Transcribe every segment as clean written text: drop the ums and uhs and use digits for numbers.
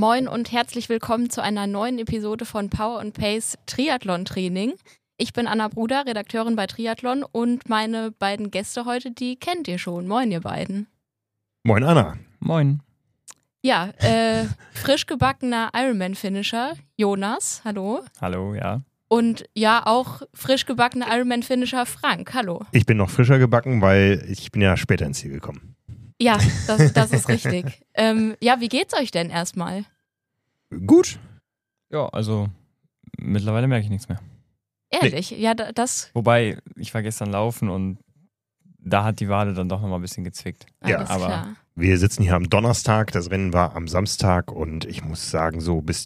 moin und herzlich willkommen zu einer neuen Episode von Power & Pace Triathlon Training. Ich bin Anna Bruder, Redakteurin bei Triathlon und meine beiden Gäste heute, die kennt ihr schon. Moin, ihr beiden. Moin, Anna. Moin. Ja, frisch gebackener Ironman-Finisher, Jonas, hallo. Hallo, ja. Und ja, auch frisch gebackener Ironman-Finisher, Frank, hallo. Ich bin noch frischer gebacken, weil ich bin ja später ins Ziel gekommen. Ja, das ist richtig. Ja, wie geht's euch denn erstmal? Gut. Ja, also mittlerweile merke ich nichts mehr. Ehrlich? Ja, das... Wobei, ich war gestern laufen und da hat die Wade dann doch nochmal ein bisschen gezwickt. Ja, Alles aber klar. Wir sitzen hier am Donnerstag, das Rennen war am Samstag und ich muss sagen, so bis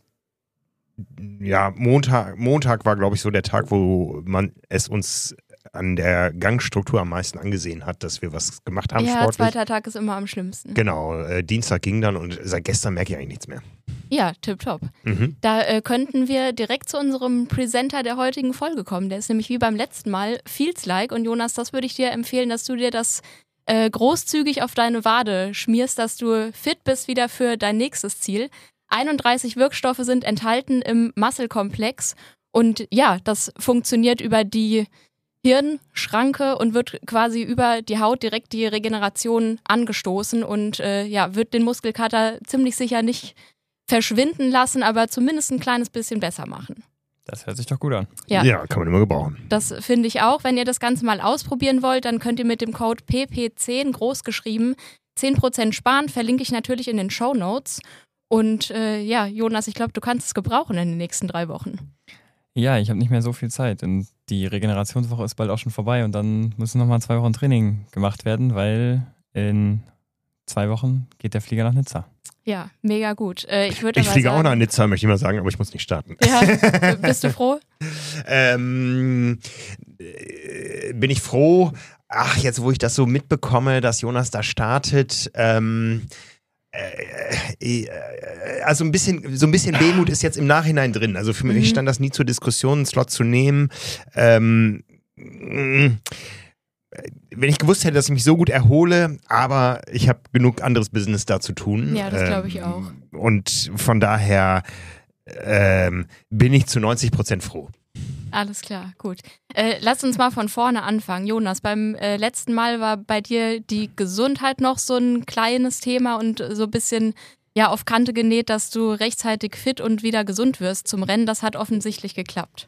Montag war, glaube ich, so der Tag, wo man es uns an der Gangstruktur am meisten angesehen hat, dass wir was gemacht haben Ja, sportlich. zweiter Tag ist immer am schlimmsten. Genau, Dienstag ging dann und seit gestern merke ich eigentlich nichts mehr. Ja, tipptopp. Mhm. Da könnten wir direkt zu unserem Presenter der heutigen Folge kommen. Der ist nämlich wie beim letzten Mal Feels Like. Und Jonas, das würde ich dir empfehlen, dass du dir das großzügig auf deine Wade schmierst, dass du fit bist wieder für dein nächstes Ziel. 31 Wirkstoffe sind enthalten im Muscle-Komplex. Und ja, das funktioniert über die Hirnschranke und wird quasi über die Haut direkt die Regeneration angestoßen und wird den Muskelkater ziemlich sicher nicht verschwinden lassen, aber zumindest ein kleines bisschen besser machen. das hört sich doch gut an. Ja, kann man immer gebrauchen. Das finde ich auch. Wenn ihr das Ganze mal ausprobieren wollt, dann könnt ihr mit dem Code PP10 großgeschrieben 10% sparen, verlinke ich natürlich in den Shownotes. Und Jonas, ich glaube, du kannst es gebrauchen in den nächsten 3 Wochen. Ja, ich habe nicht mehr so viel Zeit und die Regenerationswoche ist bald auch schon vorbei und dann müssen nochmal 2 Wochen Training gemacht werden, weil in 2 Wochen geht der Flieger nach Nizza. Ja, mega gut. Ich Fliege auch nach Nizza, möchte ich mal sagen, aber ich muss nicht starten. Ja, bist du froh? Bin ich froh. Ach, jetzt wo ich das so mitbekomme, dass Jonas da startet, also so ein bisschen Wehmut ist jetzt im Nachhinein drin. Also für mich stand das nie zur Diskussion, einen Slot zu nehmen. Wenn ich gewusst hätte, dass ich mich so gut erhole, aber ich habe genug anderes Business da zu tun. Ja, das glaube ich auch. Und von daher bin ich zu 90% froh. Alles klar, gut. Lass uns mal von vorne anfangen. Jonas, beim letzten Mal war bei dir die Gesundheit noch so ein kleines Thema und so ein bisschen auf Kante genäht, dass du rechtzeitig fit und wieder gesund wirst zum Rennen. Das hat offensichtlich geklappt.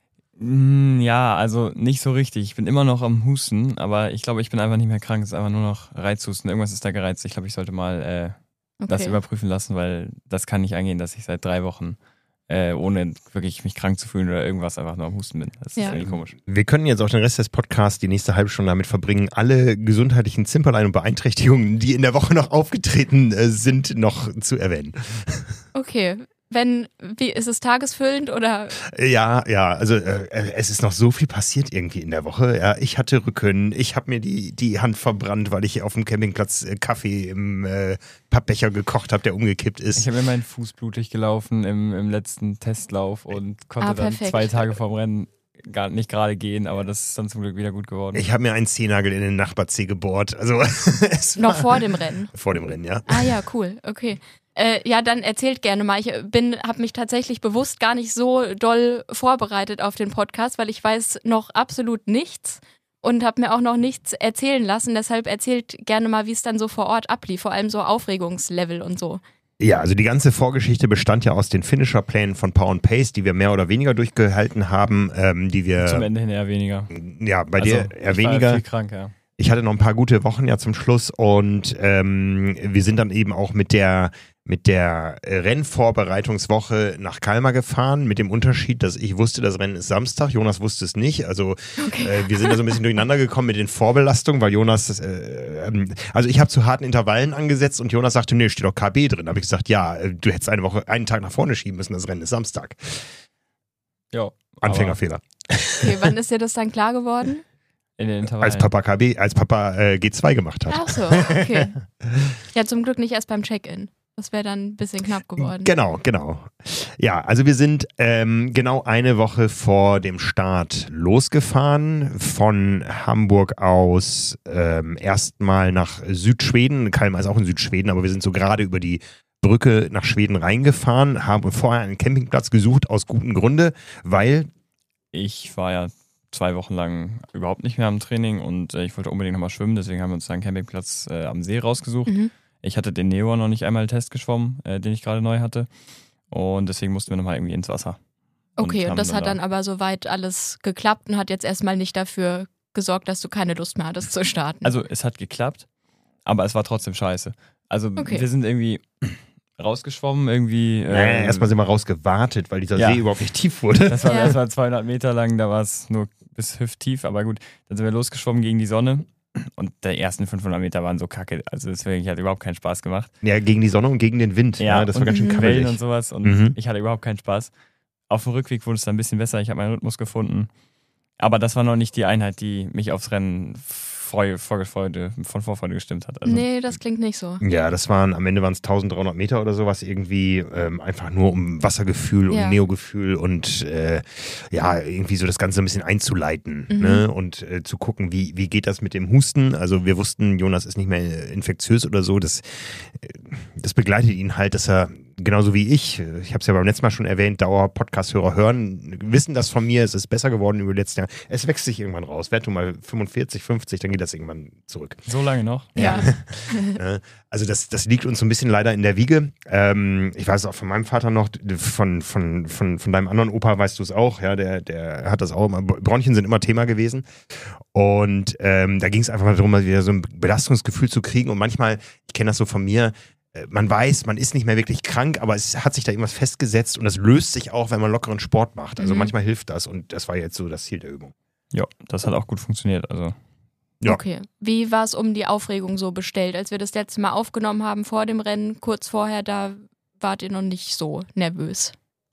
Ja, also nicht so richtig. Ich bin immer noch am Husten, aber ich glaube, ich bin einfach nicht mehr krank. Es ist einfach nur noch Reizhusten. Irgendwas ist da gereizt. Ich glaube, ich sollte mal das überprüfen lassen, weil das kann nicht angehen, dass ich seit 3 Wochen ohne wirklich mich krank zu fühlen oder irgendwas einfach nur am Husten bin. Das ist irgendwie komisch. Wir können jetzt auch den Rest des Podcasts die nächste halbe Stunde damit verbringen, alle gesundheitlichen Zimperlein und Beeinträchtigungen, die in der Woche noch aufgetreten sind, noch zu erwähnen. Okay. Ist es tagesfüllend oder? Ja, also es ist noch so viel passiert irgendwie in der Woche. Ja, ich hatte Rücken, ich habe mir die Hand verbrannt, weil ich auf dem Campingplatz Kaffee im Pappbecher gekocht habe, der umgekippt ist. Ich habe mir meinen Fuß blutig gelaufen im letzten Testlauf und konnte dann perfekt. 2 Tage vorm Rennen nicht gerade gehen, aber das ist dann zum Glück wieder gut geworden. Ich habe mir einen Zehennagel in den Nachbarzeh gebohrt. Also Noch vor dem Rennen? Vor dem Rennen, ja. Ah ja, cool, okay. Dann erzählt gerne mal. Ich habe mich tatsächlich bewusst gar nicht so doll vorbereitet auf den Podcast, weil ich weiß noch absolut nichts und habe mir auch noch nichts erzählen lassen. Deshalb erzählt gerne mal, wie es dann so vor Ort ablief, vor allem so Aufregungslevel und so. Ja, also die ganze Vorgeschichte bestand ja aus den Finisher-Plänen von Power & Pace, die wir mehr oder weniger durchgehalten haben, die wir... Zum Ende hin eher weniger. Ja, bei dir eher weniger. Ich war viel krank, ja. Ich hatte noch ein paar gute Wochen ja zum Schluss und wir sind dann eben auch mit der Rennvorbereitungswoche nach Kalmar gefahren, mit dem Unterschied, dass ich wusste, das Rennen ist Samstag, Jonas wusste es nicht. Also wir sind da so ein bisschen durcheinander gekommen mit den Vorbelastungen, weil Jonas, also ich habe zu harten Intervallen angesetzt und Jonas sagte, nee, steht doch KB drin. Da habe ich gesagt, ja, du hättest einen Tag nach vorne schieben müssen, das Rennen ist Samstag. Ja. Anfängerfehler. Okay, wann ist dir das dann klar geworden? In den Intervallen. Als Papa G2 gemacht hat. Ach so, okay. Ja, zum Glück nicht erst beim Check-in. Das wäre dann ein bisschen knapp geworden. Genau. Ja, also wir sind genau eine Woche vor dem Start losgefahren. Von Hamburg aus erstmal nach Südschweden. Kalmar ist auch in Südschweden, aber wir sind so gerade über die Brücke nach Schweden reingefahren, haben vorher einen Campingplatz gesucht, aus gutem Grunde, weil ich war ja 2 Wochen lang überhaupt nicht mehr am Training und ich wollte unbedingt nochmal schwimmen, deswegen haben wir uns einen Campingplatz am See rausgesucht. Ich hatte den Neo noch nicht einmal Test geschwommen, den ich gerade neu hatte, und deswegen mussten wir nochmal irgendwie ins Wasser. Okay, und das hat dann aber soweit alles geklappt und hat jetzt erstmal nicht dafür gesorgt, dass du keine Lust mehr hattest zu starten. Also es hat geklappt, aber es war trotzdem scheiße. Also wir sind irgendwie rausgeschwommen, irgendwie. Erstmal sind wir rausgewartet, weil dieser See überhaupt nicht tief wurde. Das war 200 Meter lang, da war es nur bis hüfttief, aber gut, dann sind wir losgeschwommen gegen die Sonne. Und die ersten 500 Meter waren so kacke. Also deswegen hat überhaupt keinen Spaß gemacht. Ja, gegen die Sonne und gegen den Wind. Ja, das war ganz schön Wellen und sowas. Und ich hatte überhaupt keinen Spaß. Auf dem Rückweg wurde es dann ein bisschen besser. Ich habe meinen Rhythmus gefunden. Aber das war noch nicht die Einheit, die mich aufs Rennen von Vorfreude gestimmt hat. Also, nee, das klingt nicht so. Ja, am Ende waren es 1300 Meter oder sowas irgendwie, einfach nur um Wassergefühl und Neogefühl und irgendwie so das Ganze ein bisschen einzuleiten, ne? Und zu gucken, wie geht das mit dem Husten. Also wir wussten, Jonas ist nicht mehr infektiös oder so, das begleitet ihn halt, dass er genauso wie ich habe es ja beim letzten Mal schon erwähnt, Dauer-Podcast-Hörer hören, wissen das von mir, es ist besser geworden über die letzten Jahre. Es wächst sich irgendwann raus. Werd du mal 45, 50, dann geht das irgendwann zurück. So lange noch? Ja. Also das liegt uns so ein bisschen leider in der Wiege. Ich weiß es auch von meinem Vater noch, von deinem anderen Opa weißt du es auch, ja, der hat das auch immer, Bronchien sind immer Thema gewesen. Und da ging es einfach mal darum, mal wieder so ein Belastungsgefühl zu kriegen. Und manchmal, ich kenne das so von mir, man weiß, man ist nicht mehr wirklich krank, aber es hat sich da irgendwas festgesetzt und das löst sich auch, wenn man lockeren Sport macht. Also manchmal hilft das und das war jetzt so das Ziel der Übung. Ja, das hat auch gut funktioniert. Also. Ja. Okay. Wie war es um die Aufregung so bestellt? Als wir das letzte Mal aufgenommen haben vor dem Rennen, kurz vorher, da wart ihr noch nicht so nervös.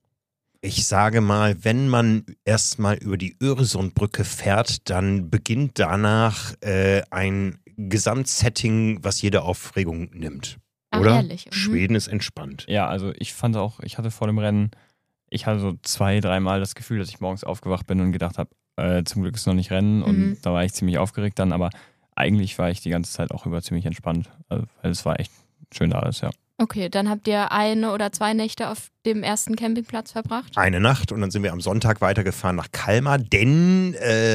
Ich sage mal, wenn man erstmal über die Öresundbrücke fährt, dann beginnt danach ein Gesamtsetting, was jede Aufregung nimmt. Oder? Ehrlich? Schweden ist entspannt. Ja, also ich fand auch, ich hatte vor dem Rennen, ich hatte so 2-3 Mal das Gefühl, dass ich morgens aufgewacht bin und gedacht habe, zum Glück ist noch nicht Rennen, und da war ich ziemlich aufgeregt dann, aber eigentlich war ich die ganze Zeit auch über ziemlich entspannt, also, weil es war echt schön da alles, ja. Okay, dann habt ihr 1 oder 2 Nächte auf dem ersten Campingplatz verbracht? Eine Nacht und dann sind wir am Sonntag weitergefahren nach Kalmar, denn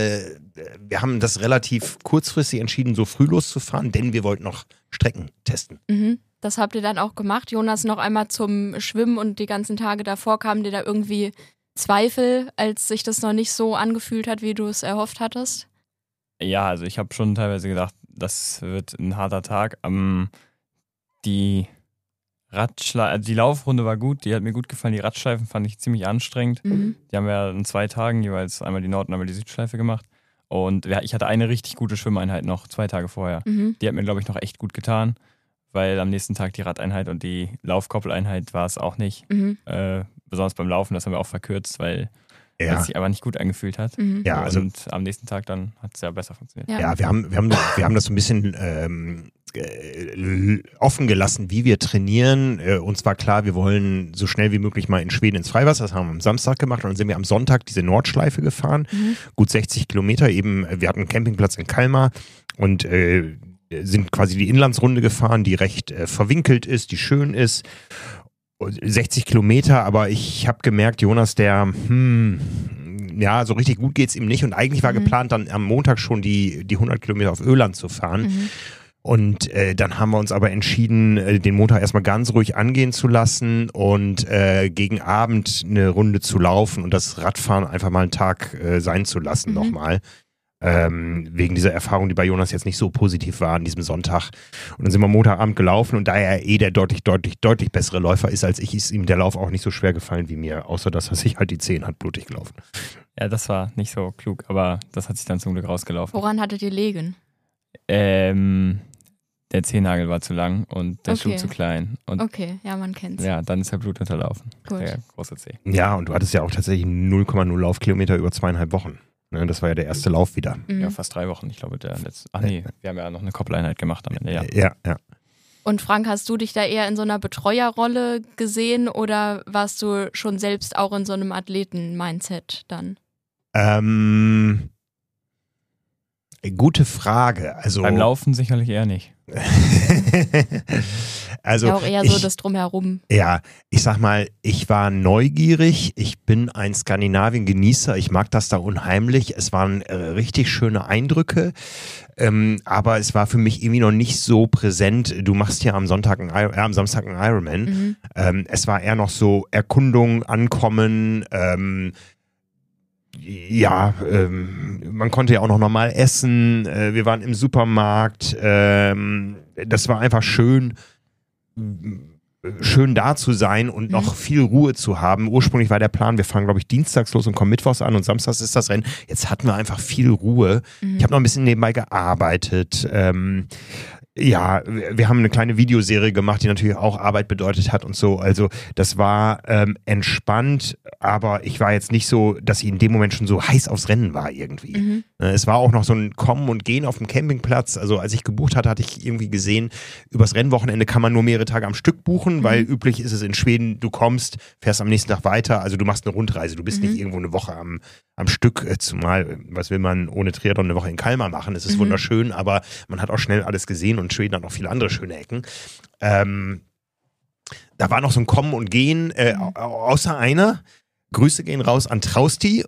wir haben das relativ kurzfristig entschieden, so früh loszufahren, denn wir wollten noch Strecken testen. Das habt ihr dann auch gemacht. Jonas, noch einmal zum Schwimmen und die ganzen Tage davor, kamen dir da irgendwie Zweifel, als sich das noch nicht so angefühlt hat, wie du es erhofft hattest? Ja, also ich habe schon teilweise gedacht, das wird ein harter Tag. Die Laufrunde war gut, die hat mir gut gefallen. Die Radschleifen fand ich ziemlich anstrengend. Die haben wir in 2 Tagen jeweils einmal die Nord- und einmal die Südschleife gemacht. Und ich hatte eine richtig gute Schwimmeinheit noch 2 Tage vorher. Die hat mir, glaube ich, noch echt gut getan, weil am nächsten Tag die Radeinheit und die Laufkoppeleinheit war es auch nicht. Besonders beim Laufen, das haben wir auch verkürzt, weil es sich aber nicht gut angefühlt hat. Ja, also, und am nächsten Tag dann hat es ja besser funktioniert. Ja, wir haben das so ein bisschen offen gelassen, wie wir trainieren. Uns war klar, wir wollen so schnell wie möglich mal in Schweden ins Freiwasser. Das haben wir am Samstag gemacht und dann sind wir am Sonntag diese Nordschleife gefahren. Gut 60 Kilometer eben. Wir hatten einen Campingplatz in Kalmar und sind quasi die Inlandsrunde gefahren, die recht verwinkelt ist, die schön ist. 60 Kilometer, aber ich habe gemerkt, Jonas, so richtig gut geht's ihm nicht und eigentlich war geplant, dann am Montag schon die 100 Kilometer auf Öland zu fahren. Und dann haben wir uns aber entschieden, den Montag erstmal ganz ruhig angehen zu lassen und gegen Abend eine Runde zu laufen und das Radfahren einfach mal einen Tag sein zu lassen nochmal. Wegen dieser Erfahrung, die bei Jonas jetzt nicht so positiv war an diesem Sonntag. Und dann sind wir Montagabend gelaufen und da er der deutlich bessere Läufer ist als ich, ist ihm der Lauf auch nicht so schwer gefallen wie mir, außer dass er sich halt die Zehen hat blutig gelaufen. Ja, das war nicht so klug, aber das hat sich dann zum Glück rausgelaufen. Woran hattet ihr liegen? Der Zehennagel war zu lang und der Schuh zu klein. Und okay, ja, man kennt's. Ja, dann ist der Blut unterlaufen. Gut. Der große Zeh. Ja, und du hattest ja auch tatsächlich 0,0 Laufkilometer über 2,5 Wochen. Ne, das war ja der erste Lauf wieder. Ja, fast 3 Wochen. Ich glaube, der letzte. Ach nee, wir haben ja noch eine Koppeleinheit gemacht am Ende, Ja. Und Frank, hast du dich da eher in so einer Betreuerrolle gesehen oder warst du schon selbst auch in so einem Athleten-Mindset dann? Gute Frage. Also, beim Laufen sicherlich eher nicht. Also ja, auch eher so das Drumherum. Ja, ich sag mal, ich war neugierig, ich bin ein Skandinavien-Genießer, ich mag das da unheimlich, es waren richtig schöne Eindrücke, aber es war für mich irgendwie noch nicht so präsent, du machst ja am Samstag einen Ironman, es war eher noch so Erkundung, Ankommen, man konnte ja auch noch normal essen, wir waren im Supermarkt, das war einfach schön da zu sein und noch viel Ruhe zu haben. Ursprünglich war der Plan, wir fahren, glaube ich, dienstags los und kommen mittwochs an und samstags ist das Rennen. Jetzt hatten wir einfach viel Ruhe. Ich habe noch ein bisschen nebenbei gearbeitet. Ja, wir haben eine kleine Videoserie gemacht, die natürlich auch Arbeit bedeutet hat und so. Also das war entspannt, aber ich war jetzt nicht so, dass ich in dem Moment schon so heiß aufs Rennen war irgendwie. Es war auch noch so ein Kommen und Gehen auf dem Campingplatz. Also als ich gebucht hatte, hatte ich irgendwie gesehen, übers Rennwochenende kann man nur mehrere Tage am Stück buchen, weil üblich ist es in Schweden, du kommst, fährst am nächsten Tag weiter, also du machst eine Rundreise, du bist nicht irgendwo eine Woche am Stück, zumal, was will man ohne Triathlon eine Woche in Kalmar machen, es ist wunderschön, aber man hat auch schnell alles gesehen und Schweden hat noch viele andere schöne Ecken. Da war noch so ein Kommen und Gehen, außer einer. Grüße gehen raus an Trausti.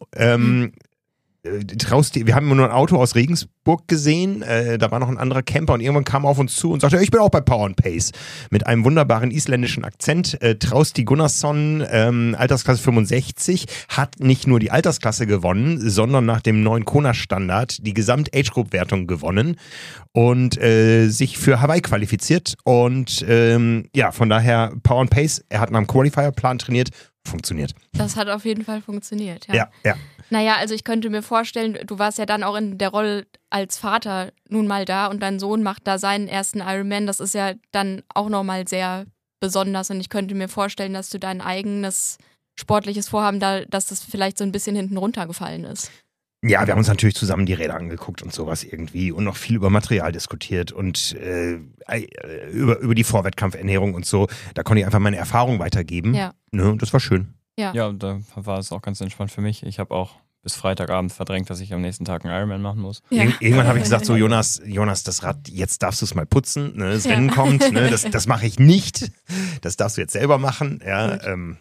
Wir haben nur ein Auto aus Regensburg gesehen, da war noch ein anderer Camper und irgendwann kam er auf uns zu und sagte, ich bin auch bei Power & Pace, mit einem wunderbaren isländischen Akzent. Trausti Gunnarsson, Altersklasse 65, hat nicht nur die Altersklasse gewonnen, sondern nach dem neuen Kona-Standard die Gesamt-Age-Group-Wertung gewonnen und sich für Hawaii qualifiziert und von daher Power & Pace, er hat nach dem Qualifier-Plan trainiert, funktioniert. Das hat auf jeden Fall funktioniert, ja. Ja. Naja, also ich könnte mir vorstellen, du warst ja dann auch in der Rolle als Vater nun mal da und dein Sohn macht da seinen ersten Ironman. Das ist ja dann auch nochmal sehr besonders und ich könnte mir vorstellen, dass du dein eigenes sportliches Vorhaben da, dass das vielleicht so ein bisschen hinten runtergefallen ist. Ja, wir haben uns natürlich zusammen die Räder angeguckt und sowas irgendwie und noch viel über Material diskutiert und über die Vorwettkampfernährung und so. Da konnte ich einfach meine Erfahrung weitergeben. Ja. Ne, und das war schön. Ja, da war es auch ganz entspannt für mich. Ich habe auch bis Freitagabend verdrängt, dass ich am nächsten Tag einen Ironman machen muss. Ja. Irgendwann habe ich gesagt, so Jonas, das Rad, jetzt darfst du es mal putzen, ne? Das Rennen kommt, ne? Das mache ich nicht. Das darfst du jetzt selber machen. Ja.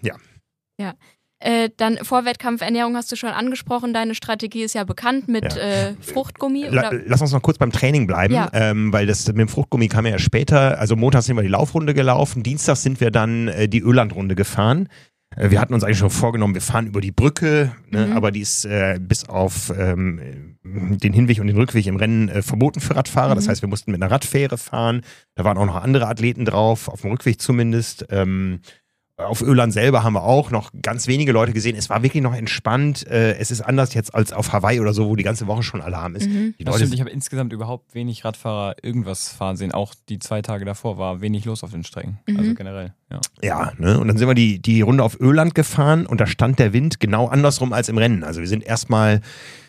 Dann Vorwettkampfernährung hast du schon angesprochen. Deine Strategie ist ja bekannt mit Fruchtgummi. Lass uns noch kurz beim Training bleiben, weil das mit dem Fruchtgummi kam ja erst später. Also montags sind wir die Laufrunde gelaufen, dienstags sind wir dann die Ölandrunde gefahren. Wir hatten uns eigentlich schon vorgenommen, wir fahren über die Brücke, ne, aber die ist bis auf den Hinweg und den Rückweg im Rennen verboten für Radfahrer. Das heißt, wir mussten mit einer Radfähre fahren. Da waren auch noch andere Athleten drauf, auf dem Rückweg zumindest. Auf Öland selber haben wir auch noch ganz wenige Leute gesehen. Es war wirklich noch entspannt. Es ist anders jetzt als auf Hawaii oder so, wo die ganze Woche schon Alarm ist. Das stimmt, ich habe insgesamt überhaupt wenig Radfahrer irgendwas fahren sehen. Auch die 2 Tage davor war wenig los auf den Strecken. Also generell, Ja, ne? Und dann sind wir die Runde auf Öland gefahren und da stand der Wind genau andersrum als im Rennen. Also wir sind erstmal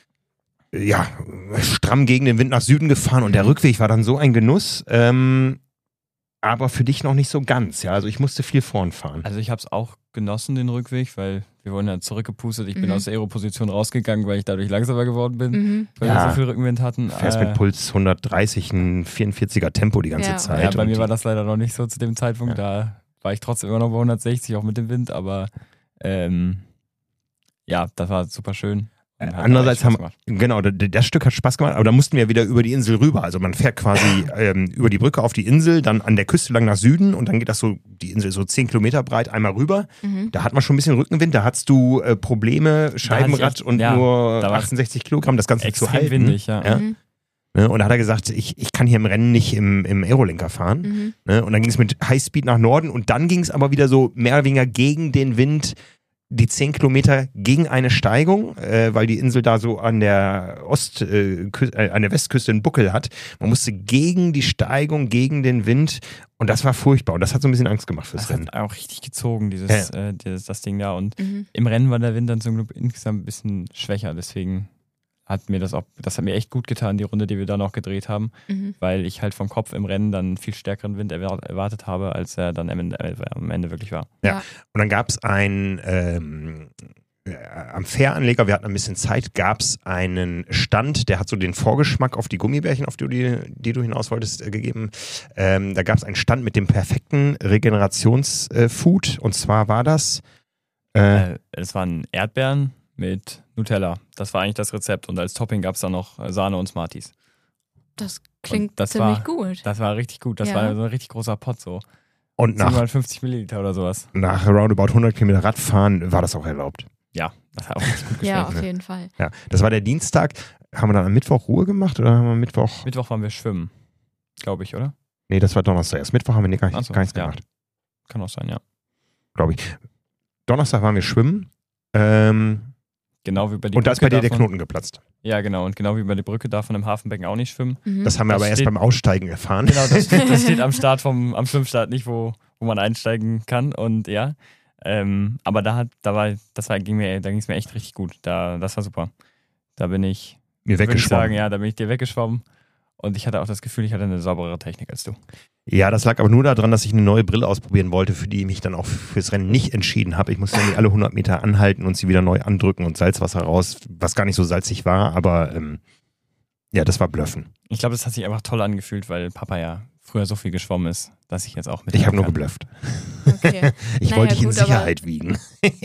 stramm gegen den Wind nach Süden gefahren und der Rückweg war dann so ein Genuss. Aber für dich noch nicht so ganz, ja. Also ich musste viel vorn fahren. Also ich habe es auch genossen, den Rückweg, weil wir wurden ja zurückgepustet. Ich bin aus der Aero-Position rausgegangen, weil ich dadurch langsamer geworden bin, weil wir so viel Rückenwind hatten. Fährst mit Puls 130, ein 44er Tempo die ganze Zeit. Ja, bei mir war das leider noch nicht so zu dem Zeitpunkt. Da war ich trotzdem immer noch bei 160, auch mit dem Wind. Aber das war super schön. Andererseits das Stück hat Spaß gemacht, aber da mussten wir wieder über die Insel rüber. Also man fährt quasi über die Brücke auf die Insel, dann an der Küste lang nach Süden und dann geht das so, die Insel ist so 10 Kilometer breit, einmal rüber. Da hat man schon ein bisschen Rückenwind, da hattest du Probleme, Scheibenrad und nur 68 Kilogramm, das Ganze zu halten. Windig, Und da hat er gesagt, ich kann hier im Rennen nicht im Aerolinker fahren. Und dann ging es mit Highspeed nach Norden und dann ging es aber wieder so mehr oder weniger gegen den Wind, die 10 Kilometer gegen eine Steigung, weil die Insel da so an der an der Westküste einen Buckel hat. Man musste gegen die Steigung, gegen den Wind und das war furchtbar und das hat so ein bisschen Angst gemacht fürs Rennen. Das hat auch richtig gezogen, das Ding da und im Rennen war der Wind dann zum Glück insgesamt ein bisschen schwächer, deswegen hat mir das hat mir echt gut getan, die Runde, die wir da noch gedreht haben, weil ich halt vom Kopf im Rennen dann viel stärkeren Wind erwartet habe, als er dann am Ende wirklich war. Ja, und dann gab es ein am Fähranleger, wir hatten ein bisschen Zeit, gab es einen Stand, der hat so den Vorgeschmack auf die Gummibärchen, auf die du hinaus wolltest, gegeben. Da gab es einen Stand mit dem perfekten Regenerationsfood. Und zwar war das... Es waren Erdbeeren mit Nutella. Das war eigentlich das Rezept. Und als Topping gab es dann noch Sahne und Smarties. Das klingt ziemlich gut. Das war richtig gut. Das war so ein richtig großer Pot so. Und 750 Milliliter oder sowas. Nach roundabout 100 Kilometer Radfahren war das auch erlaubt. Ja, das hat auch richtig gut geschmeckt. Ja, auf jeden Fall. Ja, das war der Dienstag. Haben wir dann am Mittwoch Ruhe gemacht oder haben wir Mittwoch? Mittwoch waren wir schwimmen, glaube ich, oder? Nee, das war Donnerstag. Erst Mittwoch haben wir gar nichts gemacht. Kann auch sein, ja. Glaube ich. Donnerstag waren wir schwimmen. Genau wie bei und da ist bei dir der Knoten geplatzt. Ja, genau. Und genau wie bei der Brücke darf man im Hafenbecken auch nicht schwimmen. Mhm. Das haben wir aber erst beim Aussteigen erfahren. Genau, das steht am Schwimmstart nicht, wo man einsteigen kann. Und ja, aber da ging es mir echt richtig gut. Das war super. Da bin ich, würde ich sagen, da bin ich dir weggeschwommen. Und ich hatte auch das Gefühl, ich hatte eine sauberere Technik als du. Ja, das lag aber nur daran, dass ich eine neue Brille ausprobieren wollte, für die ich mich dann auch fürs Rennen nicht entschieden habe. Ich musste nämlich alle 100 Meter anhalten und sie wieder neu andrücken und Salzwasser raus, was gar nicht so salzig war, aber ja, das war Blöffen. Ich glaube, das hat sich einfach toll angefühlt, weil Papa ja früher so viel geschwommen ist, dass ich jetzt auch mit. Ich habe nur geblufft. Okay. Ich wollte dich in Sicherheit wiegen.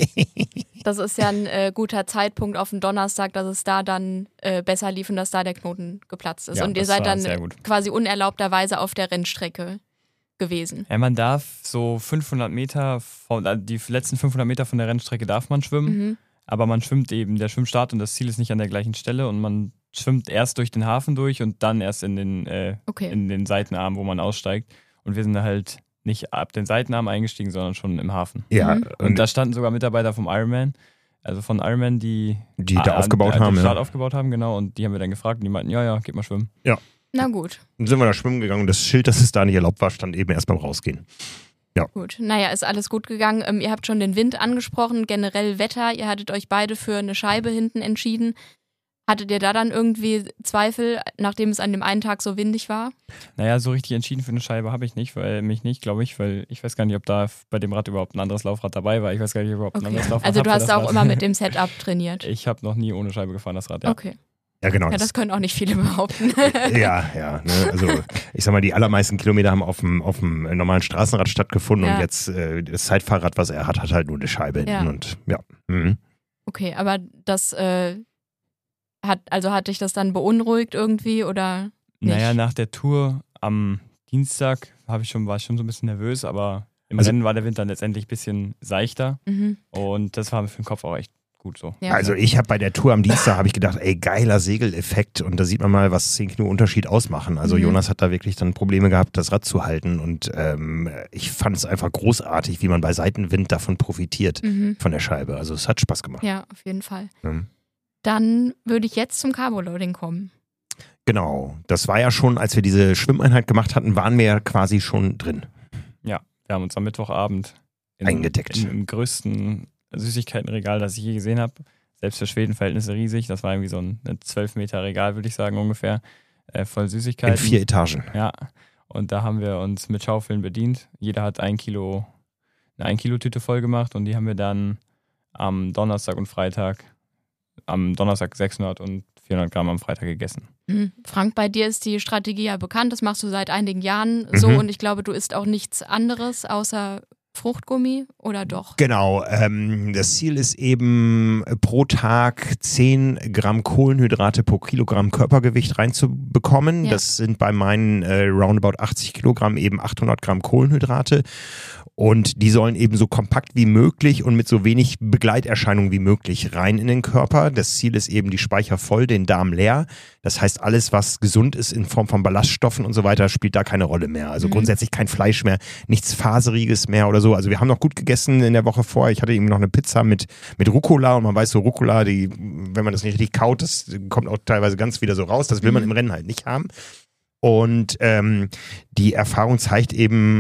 Das ist ja ein guter Zeitpunkt auf den Donnerstag, dass es da dann besser lief und dass da der Knoten geplatzt ist. Ja, und ihr seid dann quasi unerlaubterweise auf der Rennstrecke gewesen. Ja, man darf so 500 Meter, die letzten 500 Meter von der Rennstrecke darf man schwimmen, aber man schwimmt eben, der Schwimmstart und das Ziel ist nicht an der gleichen Stelle und man schwimmt erst durch den Hafen durch und dann erst in den Seitenarm, wo man aussteigt. Und wir sind halt nicht ab den Seitenarm eingestiegen, sondern schon im Hafen. Ja. Und da standen sogar Mitarbeiter vom Ironman, also von Ironman, die da aufgebaut haben. Den Start aufgebaut haben, genau. Und die haben wir dann gefragt und die meinten, ja, geht mal schwimmen. Ja. Na gut. Dann sind wir da schwimmen gegangen und das Schild, dass es da nicht erlaubt war, stand eben erst beim Rausgehen. Ja. Gut, naja, ist alles gut gegangen. Ihr habt schon den Wind angesprochen, generell Wetter. Ihr hattet euch beide für eine Scheibe hinten entschieden. Hattet ihr da dann irgendwie Zweifel, nachdem es an dem einen Tag so windig war? Naja, so richtig entschieden für eine Scheibe habe ich nicht, weil ich weiß gar nicht, ob da bei dem Rad überhaupt ein anderes Laufrad dabei war. Ich weiß gar nicht, ob überhaupt ein anderes Laufrad Also du hast auch immer mit dem Setup trainiert? Ich habe noch nie ohne Scheibe gefahren, das Rad, ja. Okay. Ja, genau. Ja, das können auch nicht viele behaupten. Ja. Ne? Also ich sag mal, die allermeisten Kilometer haben auf dem normalen Straßenrad stattgefunden und jetzt das Zeitfahrrad, was er hat halt nur eine Scheibe hinten und ja. Mhm. Okay, aber das hat dich das dann beunruhigt irgendwie oder nicht? Naja, nach der Tour am Dienstag war ich schon so ein bisschen nervös, aber im Rennen war der Wind dann letztendlich ein bisschen seichter und das war für den Kopf auch echt gut so. Ja. Also ich habe bei der Tour am Dienstag habe ich gedacht, ey, geiler Segeleffekt und da sieht man mal, was 10 Kilo Unterschied ausmachen. Also Jonas hat da wirklich dann Probleme gehabt, das Rad zu halten und ich fand es einfach großartig, wie man bei Seitenwind davon profitiert, von der Scheibe. Also es hat Spaß gemacht. Ja, auf jeden Fall. Dann würde ich jetzt zum Carboloading kommen. Genau, das war ja schon, als wir diese Schwimmeinheit gemacht hatten, waren wir ja quasi schon drin. Ja, wir haben uns am Mittwochabend eingedeckt. Im größten Süßigkeitenregal, das ich je gesehen habe. Selbst für Schwedenverhältnisse riesig. Das war irgendwie so ein 12 Meter Regal, würde ich sagen, ungefähr. Voll Süßigkeiten. In 4 Etagen. Ja, und da haben wir uns mit Schaufeln bedient. Jeder hat eine 1-Kilo-Tüte voll gemacht und die haben wir dann am Donnerstag und Freitag, am Donnerstag 600 und 400 Gramm am Freitag gegessen. Frank, bei dir ist die Strategie ja bekannt. Das machst du seit einigen Jahren so und ich glaube, du isst auch nichts anderes außer Fruchtgummi oder doch? Genau, das Ziel ist eben pro Tag 10 Gramm Kohlenhydrate pro Kilogramm Körpergewicht reinzubekommen. Ja. Das sind bei meinen roundabout 80 Kilogramm eben 800 Gramm Kohlenhydrate und die sollen eben so kompakt wie möglich und mit so wenig Begleiterscheinungen wie möglich rein in den Körper. Das Ziel ist eben die Speicher voll, den Darm leer. Das heißt, alles, was gesund ist in Form von Ballaststoffen und so weiter, spielt da keine Rolle mehr. Also grundsätzlich kein Fleisch mehr, nichts Faseriges mehr oder so. Also wir haben noch gut gegessen in der Woche vorher. Ich hatte eben noch eine Pizza mit Rucola und man weiß so, Rucola, wenn man das nicht richtig kaut, das kommt auch teilweise ganz wieder so raus. Das will man im Rennen halt nicht haben. Und die Erfahrung zeigt eben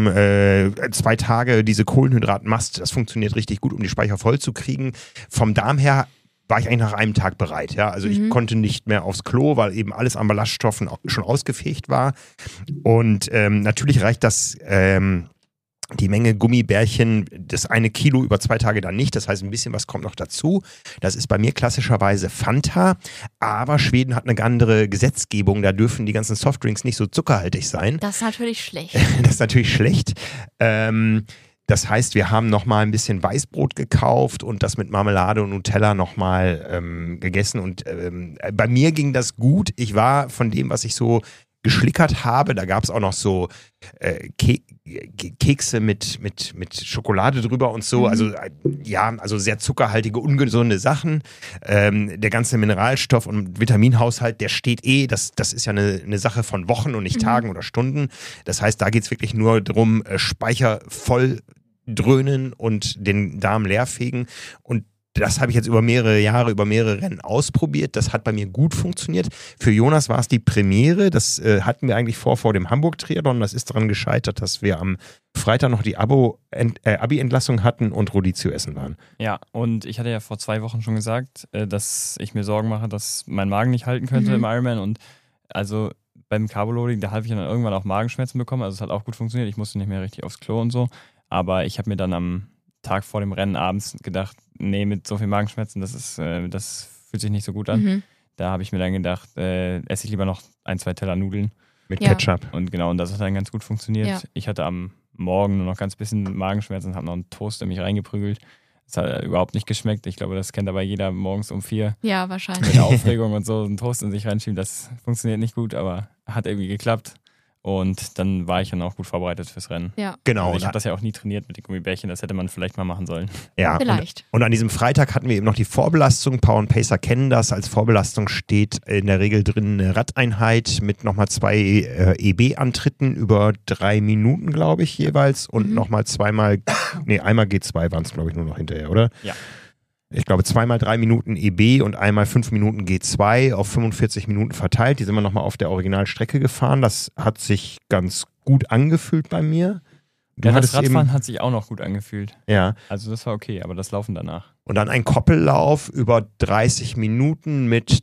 2 Tage diese Kohlenhydratmast, das funktioniert richtig gut, um die Speicher voll zu kriegen. Vom Darm her war ich eigentlich nach einem Tag bereit. Ja? Also ich konnte nicht mehr aufs Klo, weil eben alles an Ballaststoffen schon ausgefegt war. Und natürlich reicht das die Menge Gummibärchen, das 1 Kilo über 2 Tage dann nicht. Das heißt, ein bisschen was kommt noch dazu. Das ist bei mir klassischerweise Fanta. Aber Schweden hat eine andere Gesetzgebung. Da dürfen die ganzen Softdrinks nicht so zuckerhaltig sein. Das ist natürlich schlecht. Das ist natürlich schlecht. Das heißt, wir haben nochmal ein bisschen Weißbrot gekauft und das mit Marmelade und Nutella nochmal gegessen. Und bei mir ging das gut. Ich war von dem, was ich so geschlickert habe, da gab es auch noch so Kekse mit Schokolade drüber und so, also also sehr zuckerhaltige, ungesunde Sachen. Der ganze Mineralstoff- und Vitaminhaushalt, der steht das ist ja eine Sache von Wochen und nicht Tagen oder Stunden. Das heißt, da geht es wirklich nur darum, Speicher voll dröhnen und den Darm leerfegen, und das habe ich jetzt über mehrere Jahre, über mehrere Rennen ausprobiert. Das hat bei mir gut funktioniert. Für Jonas war es die Premiere. Das hatten wir eigentlich vor dem Hamburg-Triathlon. Das ist daran gescheitert, dass wir am Freitag noch die Abi-Entlassung hatten und Rodizio essen waren. Ja, und ich hatte ja vor 2 Wochen schon gesagt, dass ich mir Sorgen mache, dass mein Magen nicht halten könnte im Ironman. Und also beim Carboloading, da habe ich dann irgendwann auch Magenschmerzen bekommen. Also es hat auch gut funktioniert. Ich musste nicht mehr richtig aufs Klo und so. Aber ich habe mir dann am Tag vor dem Rennen abends gedacht, nee, mit so viel Magenschmerzen, das fühlt sich nicht so gut an. Da habe ich mir dann gedacht, esse ich lieber noch 1, 2 Teller Nudeln. Mit Ketchup. Und genau, und das hat dann ganz gut funktioniert. Ja. Ich hatte am Morgen nur noch ganz bisschen Magenschmerzen und habe noch einen Toast in mich reingeprügelt. Das hat überhaupt nicht geschmeckt. Ich glaube, das kennt aber jeder morgens um 4. Ja, wahrscheinlich. Mit Aufregung und so einen Toast in sich reinschieben, das funktioniert nicht gut, aber hat irgendwie geklappt. Und dann war ich dann auch gut vorbereitet fürs Rennen. Ja. Genau. Also ich habe das ja auch nie trainiert mit den Gummibärchen, das hätte man vielleicht mal machen sollen. Ja, vielleicht. Und an diesem Freitag hatten wir eben noch die Vorbelastung. Power und Pacer kennen das. Als Vorbelastung steht in der Regel drin eine Radeinheit mit nochmal 2 EB-Antritten über 3 Minuten, glaube ich, jeweils. Und nochmal einmal G2 waren es, glaube ich, nur noch hinterher, oder? Ja. Ich glaube, 2x 3 Minuten EB und einmal 5 Minuten G2 auf 45 Minuten verteilt. Die sind wir nochmal auf der Originalstrecke gefahren. Das hat sich ganz gut angefühlt bei mir. Das Radfahren hat sich auch noch gut angefühlt. Ja. Also das war okay, aber das Laufen danach. Und dann ein Koppellauf über 30 Minuten mit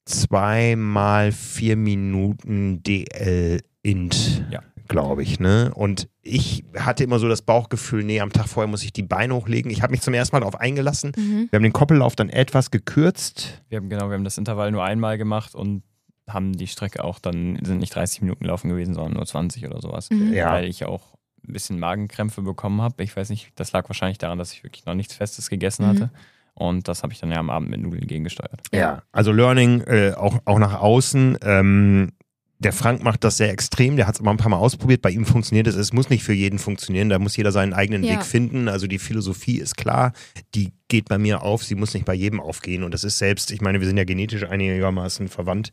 2x 4 Minuten DL-Int. Ja. Glaube ich, ne? Und ich hatte immer so das Bauchgefühl, nee, am Tag vorher muss ich die Beine hochlegen. Ich habe mich zum ersten Mal darauf eingelassen. Wir haben den Koppellauf dann etwas gekürzt. Wir haben das Intervall nur einmal gemacht und haben die Strecke auch dann, sind nicht 30 Minuten laufen gewesen, sondern nur 20 oder sowas. Ja. Weil ich auch ein bisschen Magenkrämpfe bekommen habe. Ich weiß nicht, das lag wahrscheinlich daran, dass ich wirklich noch nichts Festes gegessen hatte. Und das habe ich dann ja am Abend mit Nudeln gegengesteuert. Ja, also Learning auch nach außen. Der Frank macht das sehr extrem, der hat es aber ein paar Mal ausprobiert, bei ihm funktioniert es. Es muss nicht für jeden funktionieren, da muss jeder seinen eigenen Weg finden. Also die Philosophie ist klar, die geht bei mir auf, sie muss nicht bei jedem aufgehen. Und das ist selbst, ich meine, wir sind ja genetisch einigermaßen verwandt,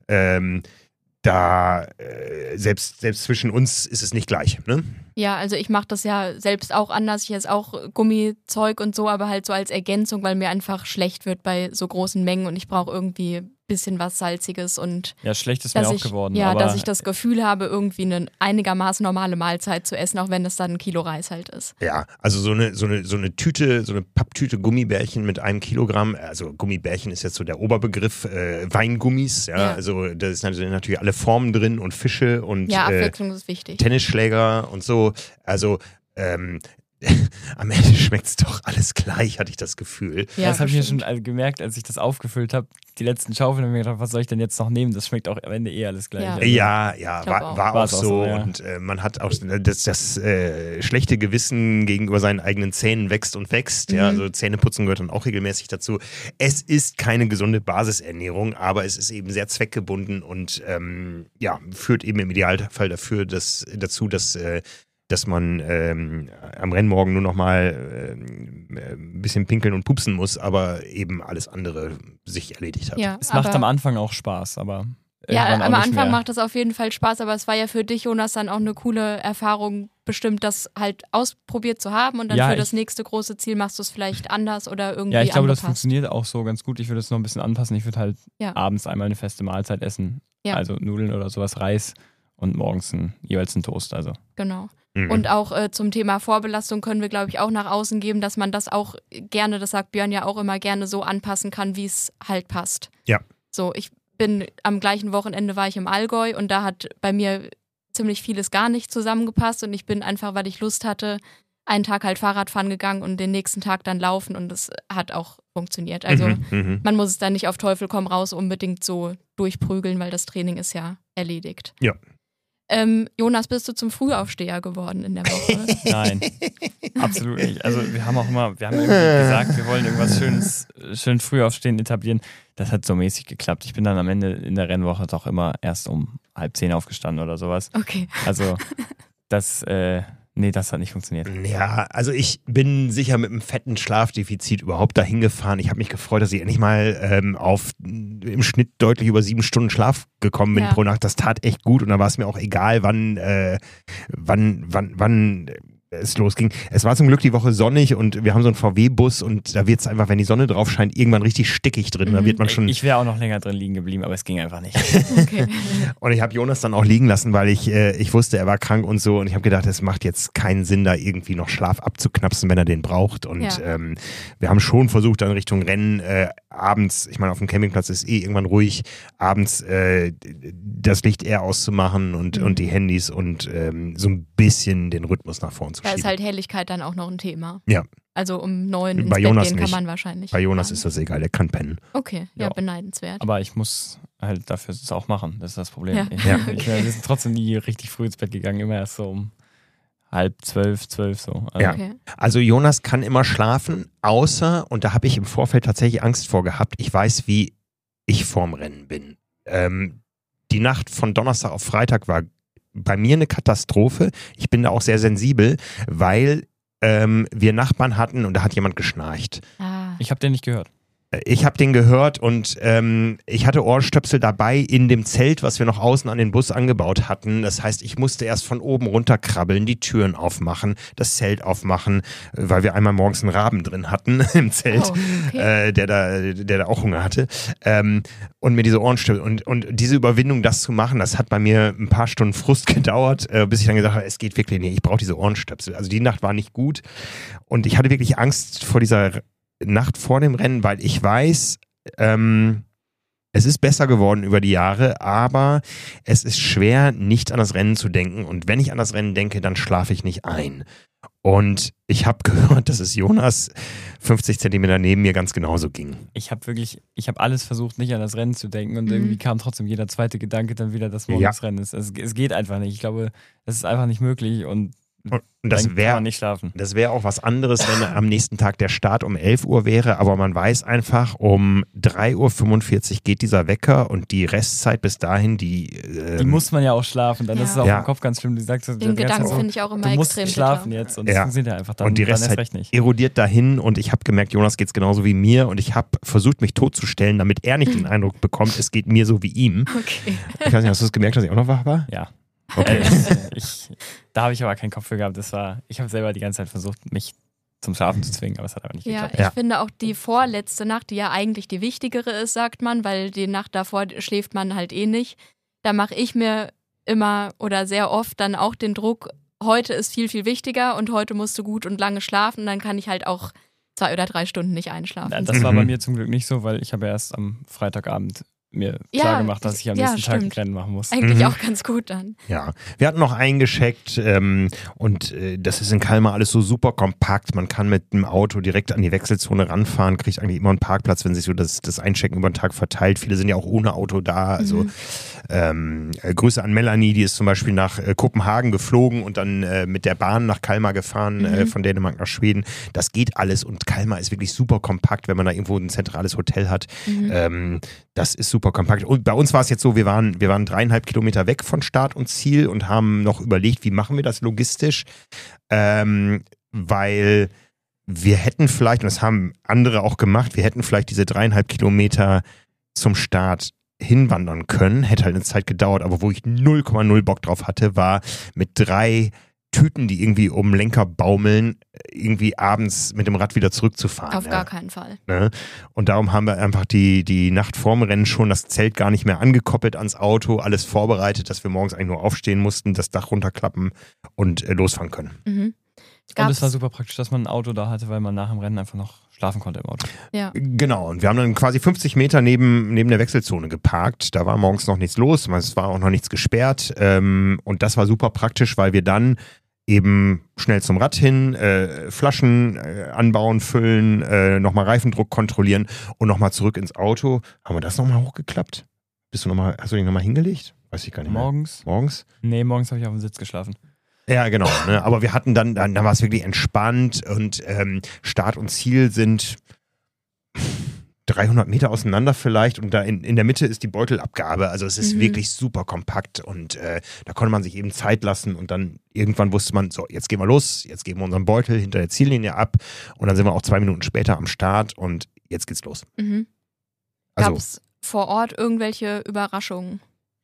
selbst zwischen uns ist es nicht gleich, ne? Ja, also ich mache das ja selbst auch anders. Ich esse auch Gummizeug und so, aber halt so als Ergänzung, weil mir einfach schlecht wird bei so großen Mengen und ich brauche irgendwie ein bisschen was Salziges und ja, schlecht ist mir auch geworden. Ja, aber dass ich das Gefühl habe, irgendwie eine einigermaßen normale Mahlzeit zu essen, auch wenn es dann 1 Kilo Reis halt ist. Ja, also so eine Tüte, so eine Papptüte Gummibärchen mit 1 Kilogramm, also Gummibärchen ist jetzt so der Oberbegriff, Weingummis, ja, also da sind natürlich alle Formen drin und Fische und Abwechslung ist wichtig. Tennisschläger und so, also am Ende schmeckt es doch alles gleich, hatte ich das Gefühl. Ja, das habe ich mir schon gemerkt, als ich das aufgefüllt habe, die letzten Schaufeln, habe ich mir gedacht, was soll ich denn jetzt noch nehmen? Das schmeckt auch am Ende alles gleich. Ja, war auch so. Ja. Und man hat auch das schlechte Gewissen gegenüber seinen eigenen Zähnen wächst und wächst. Ja, also Zähneputzen gehört dann auch regelmäßig dazu. Es ist keine gesunde Basisernährung, aber es ist eben sehr zweckgebunden und führt eben im Idealfall dazu, dass man am Rennmorgen nur noch mal ein bisschen pinkeln und pupsen muss, aber eben alles andere sich erledigt hat. Ja, es macht am Anfang auch Spaß, aber am Anfang macht es auf jeden Fall Spaß, aber es war ja für dich, Jonas, dann auch eine coole Erfahrung, bestimmt das halt ausprobiert zu haben und dann für das nächste große Ziel machst du es vielleicht anders oder irgendwie Ja, ich glaube, angepasst. Das funktioniert auch so ganz gut. Ich würde es noch ein bisschen anpassen. Ich würde halt abends einmal eine feste Mahlzeit essen, also Nudeln oder sowas, Reis und morgens jeweils einen Toast. Also. Genau. Und auch zum Thema Vorbelastung können wir, glaube ich, auch nach außen geben, dass man das auch gerne, das sagt Björn ja auch immer gerne, so anpassen kann, wie es halt passt. Ja. So, am gleichen Wochenende war ich im Allgäu und da hat bei mir ziemlich vieles gar nicht zusammengepasst und ich bin einfach, weil ich Lust hatte, einen Tag halt Fahrradfahren gegangen und den nächsten Tag dann laufen und das hat auch funktioniert. Also man muss es dann nicht auf Teufel komm raus unbedingt so durchprügeln, weil das Training ist ja erledigt. Ja. Jonas, bist du zum Frühaufsteher geworden in der Woche? Nein, absolut nicht. Also wir haben irgendwie gesagt, wir wollen irgendwas schön Frühaufstehen etablieren. Das hat so mäßig geklappt. Ich bin dann am Ende in der Rennwoche doch immer erst um 9:30 aufgestanden oder sowas. Okay. Also das hat nicht funktioniert. Ja, also ich bin sicher mit einem fetten Schlafdefizit überhaupt dahin gefahren. Ich habe mich gefreut, dass ich endlich mal auf im Schnitt deutlich über 7 Stunden Schlaf gekommen bin pro Nacht. Das tat echt gut und da war es mir auch egal, wann es losging. Es war zum Glück die Woche sonnig und wir haben so einen VW-Bus und da wird es einfach, wenn die Sonne drauf scheint, irgendwann richtig stickig drin. Da wird man schon. Ich wäre auch noch länger drin liegen geblieben, aber es ging einfach nicht. Okay. Und ich habe Jonas dann auch liegen lassen, weil ich wusste, er war krank und so und ich habe gedacht, es macht jetzt keinen Sinn, da irgendwie noch Schlaf abzuknapsen, wenn er den braucht. Und wir haben schon versucht, dann Richtung Rennen abends, ich meine, auf dem Campingplatz ist irgendwann ruhig, abends das Licht eher auszumachen und die Handys und so ein bisschen den Rhythmus nach vorn zu schieben. Da ist halt Helligkeit dann auch noch ein Thema. Ja. Also um 9 ins Bei Bett Jonas gehen kann nicht. man wahrscheinlich. Bei Jonas ist das egal, der kann pennen. Okay, ja, beneidenswert. Aber ich muss halt dafür es auch machen, das ist das Problem. Ja. Wir sind trotzdem nie richtig früh ins Bett gegangen, immer erst so um 11:30, 12 so. Also. Ja. Okay. Also Jonas kann immer schlafen, außer, und da habe ich im Vorfeld tatsächlich Angst vor gehabt, ich weiß, wie ich vorm Rennen bin. Die Nacht von Donnerstag auf Freitag war bei mir eine Katastrophe. Ich bin da auch sehr sensibel, weil wir Nachbarn hatten und da hat jemand geschnarcht. Ich habe den nicht gehört. Ich habe den gehört und ich hatte Ohrstöpsel dabei in dem Zelt, was wir noch außen an den Bus angebaut hatten. Das heißt, ich musste erst von oben runterkrabbeln, die Türen aufmachen, das Zelt aufmachen, weil wir einmal morgens einen Raben drin hatten im Zelt, der da auch Hunger hatte. Und mir diese Ohrenstöpsel und diese Überwindung, das zu machen, das hat bei mir ein paar Stunden Frust gedauert, bis ich dann gesagt habe, es geht wirklich nicht, ich brauche diese Ohrenstöpsel. Also die Nacht war nicht gut und ich hatte wirklich Angst vor dieser Nacht vor dem Rennen, weil ich weiß, es ist besser geworden über die Jahre, aber es ist schwer, nicht an das Rennen zu denken und wenn ich an das Rennen denke, dann schlafe ich nicht ein. Und ich habe gehört, dass es Jonas 50 Zentimeter neben mir ganz genauso ging. Ich habe alles versucht, nicht an das Rennen zu denken und irgendwie kam trotzdem jeder zweite Gedanke dann wieder, dass morgen das Rennen ist. Es geht einfach nicht. Ich glaube, es ist einfach nicht möglich und das kann man nicht schlafen. Das wäre auch was anderes, wenn am nächsten Tag der Start um 11 Uhr wäre, aber man weiß einfach, um 3:45 Uhr geht dieser Wecker und die Restzeit bis dahin, die muss man ja auch schlafen, dann ist es auch im Kopf ganz schlimm. Du sagst, den Gedanken finde ich auch immer extrem extrem. Du musst schlafen jetzt und das funktioniert ja einfach dann. Und die Restzeit Restzeit erodiert dahin und ich habe gemerkt, Jonas geht es genauso wie mir und ich habe versucht, mich totzustellen, damit er nicht den Eindruck bekommt, es geht mir so wie ihm. Okay. Ich weiß nicht, hast du es gemerkt, dass ich auch noch wach war? Ja. Okay. Da habe ich aber keinen Kopf für gehabt. Ich habe selber die ganze Zeit versucht, mich zum Schlafen zu zwingen, aber es hat aber nicht geklappt. Ich finde auch die vorletzte Nacht, die ja eigentlich die wichtigere ist, sagt man, weil die Nacht davor schläft man halt eh nicht. Da mache ich mir immer oder sehr oft dann auch den Druck, heute ist viel, viel wichtiger und heute musst du gut und lange schlafen, dann kann ich halt auch 2 oder 3 Stunden nicht einschlafen. Das war bei mir zum Glück nicht so, weil ich habe erst am Freitagabend mir klar gemacht, dass ich am nächsten Tag ein Rennen machen muss. Eigentlich auch ganz gut dann. Ja, wir hatten noch eingescheckt und das ist in Kalmar alles so super kompakt. Man kann mit dem Auto direkt an die Wechselzone ranfahren, kriegt eigentlich immer einen Parkplatz, wenn sich so das Einchecken über den Tag verteilt. Viele sind ja auch ohne Auto da. Also Grüße an Melanie, die ist zum Beispiel nach Kopenhagen geflogen und dann mit der Bahn nach Kalmar gefahren, von Dänemark nach Schweden. Das geht alles und Kalmar ist wirklich super kompakt, wenn man da irgendwo ein zentrales Hotel hat. Das ist super kompakt. Und bei uns war es jetzt so, wir waren 3,5 Kilometer weg von Start und Ziel und haben noch überlegt, wie machen wir das logistisch, weil wir hätten vielleicht, und das haben andere auch gemacht, wir hätten vielleicht diese 3,5 Kilometer zum Start hinwandern können, hätte halt eine Zeit gedauert, aber wo ich 0,0 Bock drauf hatte, war mit 3 Tüten, die irgendwie um Lenker baumeln, irgendwie abends mit dem Rad wieder zurückzufahren. Auf gar keinen Fall. Ne? Und darum haben wir einfach die Nacht vorm Rennen schon das Zelt gar nicht mehr angekoppelt ans Auto, alles vorbereitet, dass wir morgens eigentlich nur aufstehen mussten, das Dach runterklappen und losfahren können. Und es war super praktisch, dass man ein Auto da hatte, weil man nach dem Rennen einfach noch schlafen konnte im Auto. Ja. Genau, und wir haben dann quasi 50 Meter neben der Wechselzone geparkt. Da war morgens noch nichts los, es war auch noch nichts gesperrt. Und das war super praktisch, weil wir dann eben schnell zum Rad hin, Flaschen anbauen, füllen, nochmal Reifendruck kontrollieren und nochmal zurück ins Auto. Haben wir das nochmal hochgeklappt? Hast du dich nochmal hingelegt? Weiß ich gar nicht mehr. Morgens? Nee, morgens habe ich auf dem Sitz geschlafen. Ja, genau. Ne? Aber wir hatten dann war es wirklich entspannt und Start und Ziel sind 300 Meter auseinander vielleicht und da in der Mitte ist die Beutelabgabe. Also es ist wirklich super kompakt und da konnte man sich eben Zeit lassen und dann irgendwann wusste man, so, jetzt gehen wir los, jetzt geben wir unseren Beutel hinter der Ziellinie ab und dann sind wir auch 2 Minuten später am Start und jetzt geht's los. Mhm. Also, gab es vor Ort irgendwelche Überraschungen?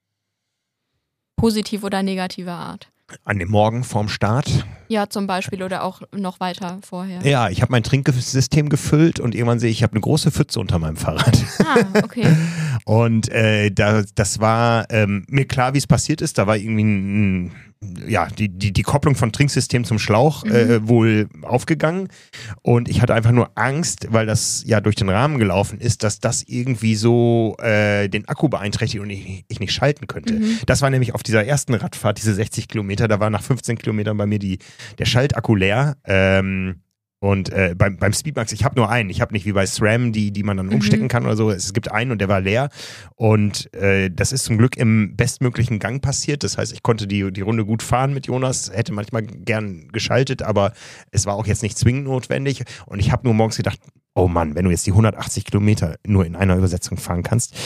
Positiv oder negativer Art? An dem Morgen vorm Start? Ja, zum Beispiel oder auch noch weiter vorher. Ja, ich habe mein Trinksystem gefüllt und irgendwann sehe ich habe eine große Pfütze unter meinem Fahrrad. Okay. Und das war mir klar, wie es passiert ist. Da war irgendwie die Kopplung von Trinksystem zum Schlauch wohl aufgegangen. Und ich hatte einfach nur Angst, weil das ja durch den Rahmen gelaufen ist, dass das irgendwie so den Akku beeinträchtigt und ich nicht schalten könnte. Das war nämlich auf dieser ersten Radfahrt, diese 60 Kilometer, da war nach 15 Kilometern bei mir der Schaltakku leer. Und beim Speedmax, ich habe nur einen. Ich habe nicht wie bei SRAM, die man dann umstecken kann oder so. Es gibt einen und der war leer. Und das ist zum Glück im bestmöglichen Gang passiert. Das heißt, ich konnte die Runde gut fahren mit Jonas. Hätte manchmal gern geschaltet, aber es war auch jetzt nicht zwingend notwendig. Und ich habe nur morgens gedacht, oh Mann, wenn du jetzt die 180 Kilometer nur in einer Übersetzung fahren kannst.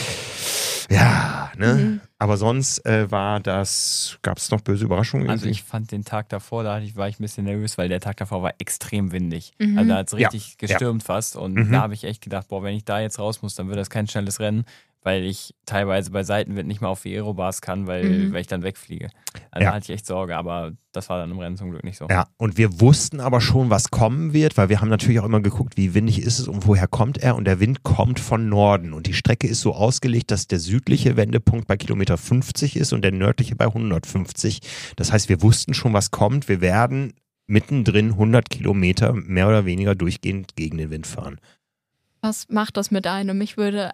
Ja, ne? Aber sonst gab es noch böse Überraschungen? Also ich fand den Tag davor, war ich ein bisschen nervös, weil der Tag davor war extrem windig. Also da hat es richtig gestürmt fast und da habe ich echt gedacht, wenn ich da jetzt raus muss, dann wird das kein schnelles Rennen, weil ich teilweise bei Seitenwind nicht mehr auf die Aerobars kann, weil ich dann wegfliege. Also da hatte ich echt Sorge, aber das war dann im Rennen zum Glück nicht so. Ja, und wir wussten aber schon, was kommen wird, weil wir haben natürlich auch immer geguckt, wie windig ist es und woher kommt er und der Wind kommt von Norden und die Strecke ist so ausgelegt, dass der südliche Wendepunkt bei Kilometer 50 ist und der nördliche bei 150. Das heißt, wir wussten schon, was kommt. Wir werden mittendrin 100 Kilometer mehr oder weniger durchgehend gegen den Wind fahren. Was macht das mit einem? Mich würde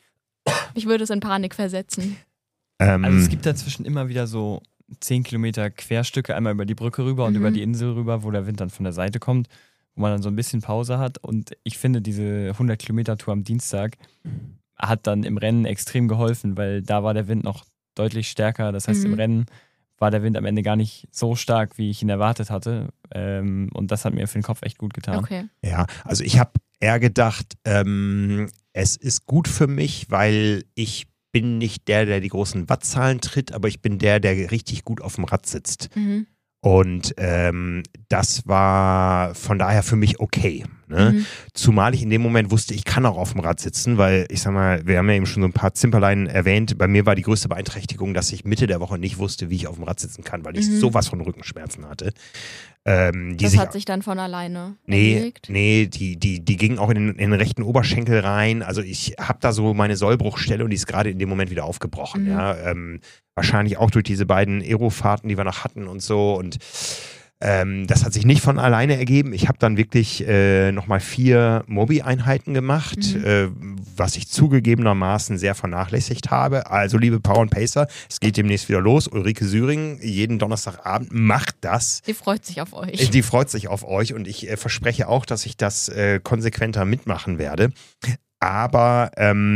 es in Panik versetzen. Also es gibt dazwischen immer wieder so 10 Kilometer Querstücke, einmal über die Brücke rüber und über die Insel rüber, wo der Wind dann von der Seite kommt, wo man dann so ein bisschen Pause hat. Und ich finde, diese 100 Kilometer Tour am Dienstag hat dann im Rennen extrem geholfen, weil da war der Wind noch deutlich stärker. Das heißt, im Rennen war der Wind am Ende gar nicht so stark, wie ich ihn erwartet hatte. Und das hat mir für den Kopf echt gut getan. Okay. Ja, also ich habe eher gedacht, es ist gut für mich, weil ich bin nicht der die großen Wattzahlen tritt, aber ich bin der richtig gut auf dem Rad sitzt. Und das war von daher für mich okay. Ne? Zumal ich in dem Moment wusste, ich kann auch auf dem Rad sitzen, weil ich sag mal, wir haben ja eben schon so ein paar Zimperlein erwähnt, bei mir war die größte Beeinträchtigung, dass ich Mitte der Woche nicht wusste, wie ich auf dem Rad sitzen kann, weil ich sowas von Rückenschmerzen hatte. Das hat sich dann von alleine erledigt? Nee, die gingen auch in den rechten Oberschenkel rein. Also ich habe da so meine Sollbruchstelle und die ist gerade in dem Moment wieder aufgebrochen. Ja? Wahrscheinlich auch durch diese beiden Aerofahrten, die wir noch hatten und so. Und das hat sich nicht von alleine ergeben. Ich habe dann wirklich nochmal 4 Mobi-Einheiten gemacht, was ich zugegebenermaßen sehr vernachlässigt habe. Also liebe Power and Pacer, es geht demnächst wieder los. Ulrike Süring, jeden Donnerstagabend macht das. Die freut sich auf euch. Die freut sich auf euch und ich verspreche auch, dass ich das konsequenter mitmachen werde. Aber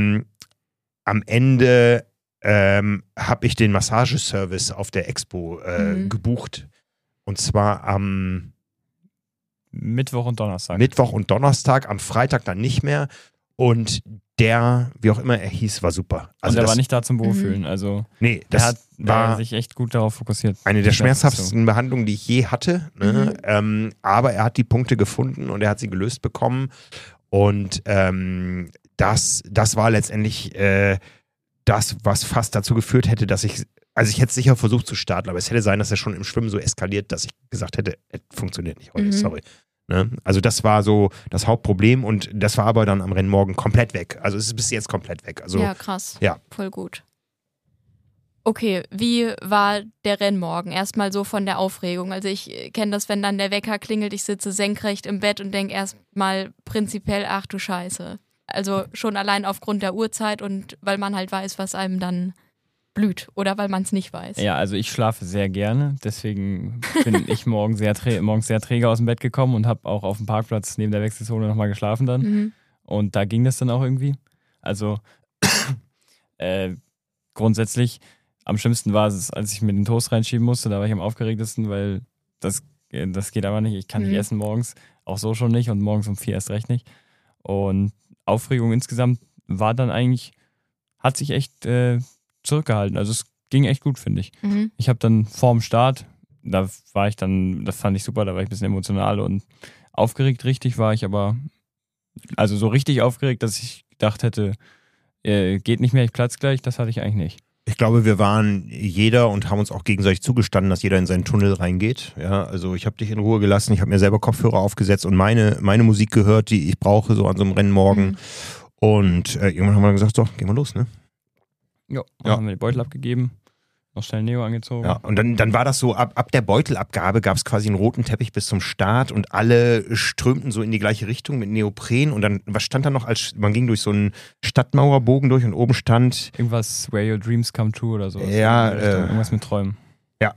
am Ende habe ich den Massageservice auf der Expo gebucht. Und zwar am Mittwoch und Donnerstag, am Freitag dann nicht mehr. Und der, wie auch immer er hieß, war super. Also der war nicht da zum Wohlfühlen. Also nee, der war sich echt gut darauf fokussiert. Eine der schmerzhaftesten Behandlungen, die ich je hatte. Ne? Aber er hat die Punkte gefunden und er hat sie gelöst bekommen. Und das war letztendlich das, was fast dazu geführt hätte, dass ich hätte sicher versucht zu starten, aber es hätte sein, dass er schon im Schwimmen so eskaliert, dass ich gesagt hätte, es funktioniert nicht heute, sorry. Ne? Also das war so das Hauptproblem und das war aber dann am Rennmorgen komplett weg. Also es ist bis jetzt komplett weg. Also, ja, krass. Ja. Voll gut. Okay, wie war der Rennmorgen? Erstmal so von der Aufregung. Also ich kenne das, wenn dann der Wecker klingelt, ich sitze senkrecht im Bett und denke erstmal prinzipiell, ach du Scheiße. Also schon allein aufgrund der Uhrzeit und weil man halt weiß, was einem dann blüht oder weil man es nicht weiß. Ja, also ich schlafe sehr gerne, deswegen bin ich morgens sehr träge aus dem Bett gekommen und habe auch auf dem Parkplatz neben der Wechselzone nochmal geschlafen dann. Mhm. Und da ging das dann auch irgendwie. Also grundsätzlich am schlimmsten war es, als ich mir den Toast reinschieben musste, da war ich am aufgeregtesten, weil das geht aber nicht. Ich kann nicht essen morgens, auch so schon nicht und morgens um 4 erst recht nicht. Und Aufregung insgesamt war dann eigentlich, hat sich echt zurückgehalten. Also es ging echt gut, finde ich. Mhm. Ich habe dann vorm Start, das fand ich super, da war ich ein bisschen emotional und aufgeregt richtig war ich, aber also so richtig aufgeregt, dass ich gedacht hätte, geht nicht mehr, ich platz gleich, das hatte ich eigentlich nicht. Ich glaube, wir waren jeder und haben uns auch gegenseitig zugestanden, dass jeder in seinen Tunnel reingeht. Ja, also ich habe dich in Ruhe gelassen, ich habe mir selber Kopfhörer aufgesetzt und meine Musik gehört, die ich brauche, so an so einem Rennmorgen. Mhm. Und irgendwann haben wir gesagt, so, gehen wir los, ne? Ja, haben wir den Beutel abgegeben, noch schnell Neo angezogen. Ja, und dann war das so, ab der Beutelabgabe gab es quasi einen roten Teppich bis zum Start und alle strömten so in die gleiche Richtung mit Neopren und dann, was stand da noch, man ging durch so einen Stadtmauerbogen durch und oben stand irgendwas, Where Your Dreams Come True oder so. Ja, irgendwas mit Träumen. Ja.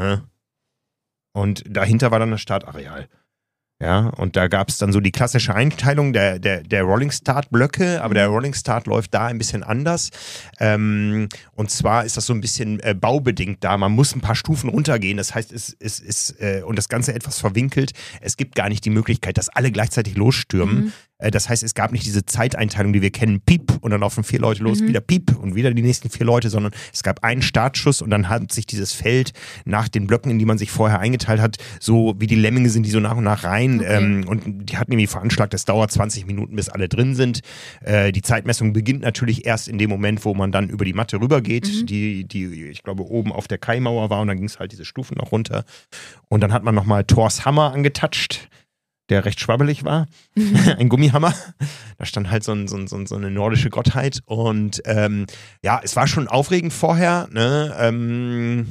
Und dahinter war dann das Startareal. Ja, und da gab es dann so die klassische Einteilung der Rolling Start-Blöcke, aber der Rolling Start läuft da ein bisschen anders. Und zwar ist das so ein bisschen baubedingt da. Man muss ein paar Stufen runtergehen. Das heißt, es ist und das Ganze etwas verwinkelt. Es gibt gar nicht die Möglichkeit, dass alle gleichzeitig losstürmen. Das heißt, es gab nicht diese Zeiteinteilung, die wir kennen, Piep, und dann laufen 4 Leute los, wieder Piep und wieder die nächsten 4 Leute, sondern es gab einen Startschuss und dann hat sich dieses Feld nach den Blöcken, in die man sich vorher eingeteilt hat, so wie die Lemminge sind die so nach und nach rein. Okay. Und die hatten irgendwie veranschlagt, es dauert 20 Minuten, bis alle drin sind. Die Zeitmessung beginnt natürlich erst in dem Moment, wo man dann über die Matte rübergeht, die ich glaube oben auf der Kaimauer war und dann ging es halt diese Stufen noch runter. Und dann hat man nochmal Thors Hammer angetatscht, der recht schwabbelig war. Ein Gummihammer. Da stand halt so eine nordische Gottheit. Und ja, es war schon aufregend vorher. Ne?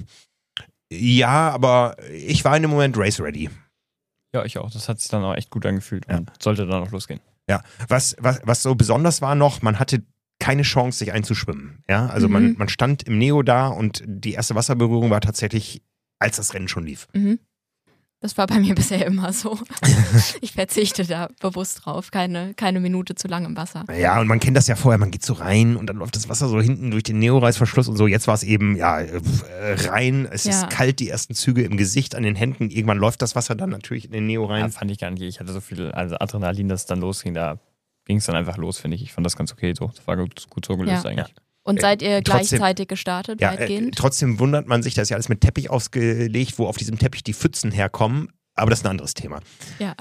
Ja, aber ich war in dem Moment race ready. Ja, ich auch. Das hat sich dann auch echt gut angefühlt und sollte dann auch losgehen. Ja, was so besonders war noch, man hatte keine Chance, sich einzuschwimmen. Ja, also man stand im Neo da und die erste Wasserberührung war tatsächlich, als das Rennen schon lief. Das war bei mir bisher immer so. Ich verzichte da bewusst drauf. Keine Minute zu lang im Wasser. Ja, und man kennt das ja vorher. Man geht so rein und dann läuft das Wasser so hinten durch den Neoreißverschluss und so. Jetzt war es eben, rein. Es ist kalt, die ersten Züge im Gesicht, an den Händen. Irgendwann läuft das Wasser dann natürlich in den Neo rein. Ja, fand ich gar nicht. Ich hatte so viel Adrenalin, dass es dann losging. Da ging es dann einfach los, finde ich. Ich fand das ganz okay so. Das war gut so gelöst eigentlich. Ja. Und seid ihr gleichzeitig gestartet, weitgehend? Trotzdem wundert man sich, da ist ja alles mit Teppich ausgelegt, wo auf diesem Teppich die Pfützen herkommen. Aber das ist ein anderes Thema. Ja.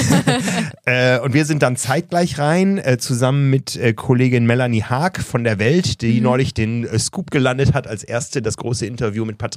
Und wir sind dann zeitgleich rein, zusammen mit Kollegin Melanie Haag von der Welt, die neulich den Scoop gelandet hat, als erste das große Interview mit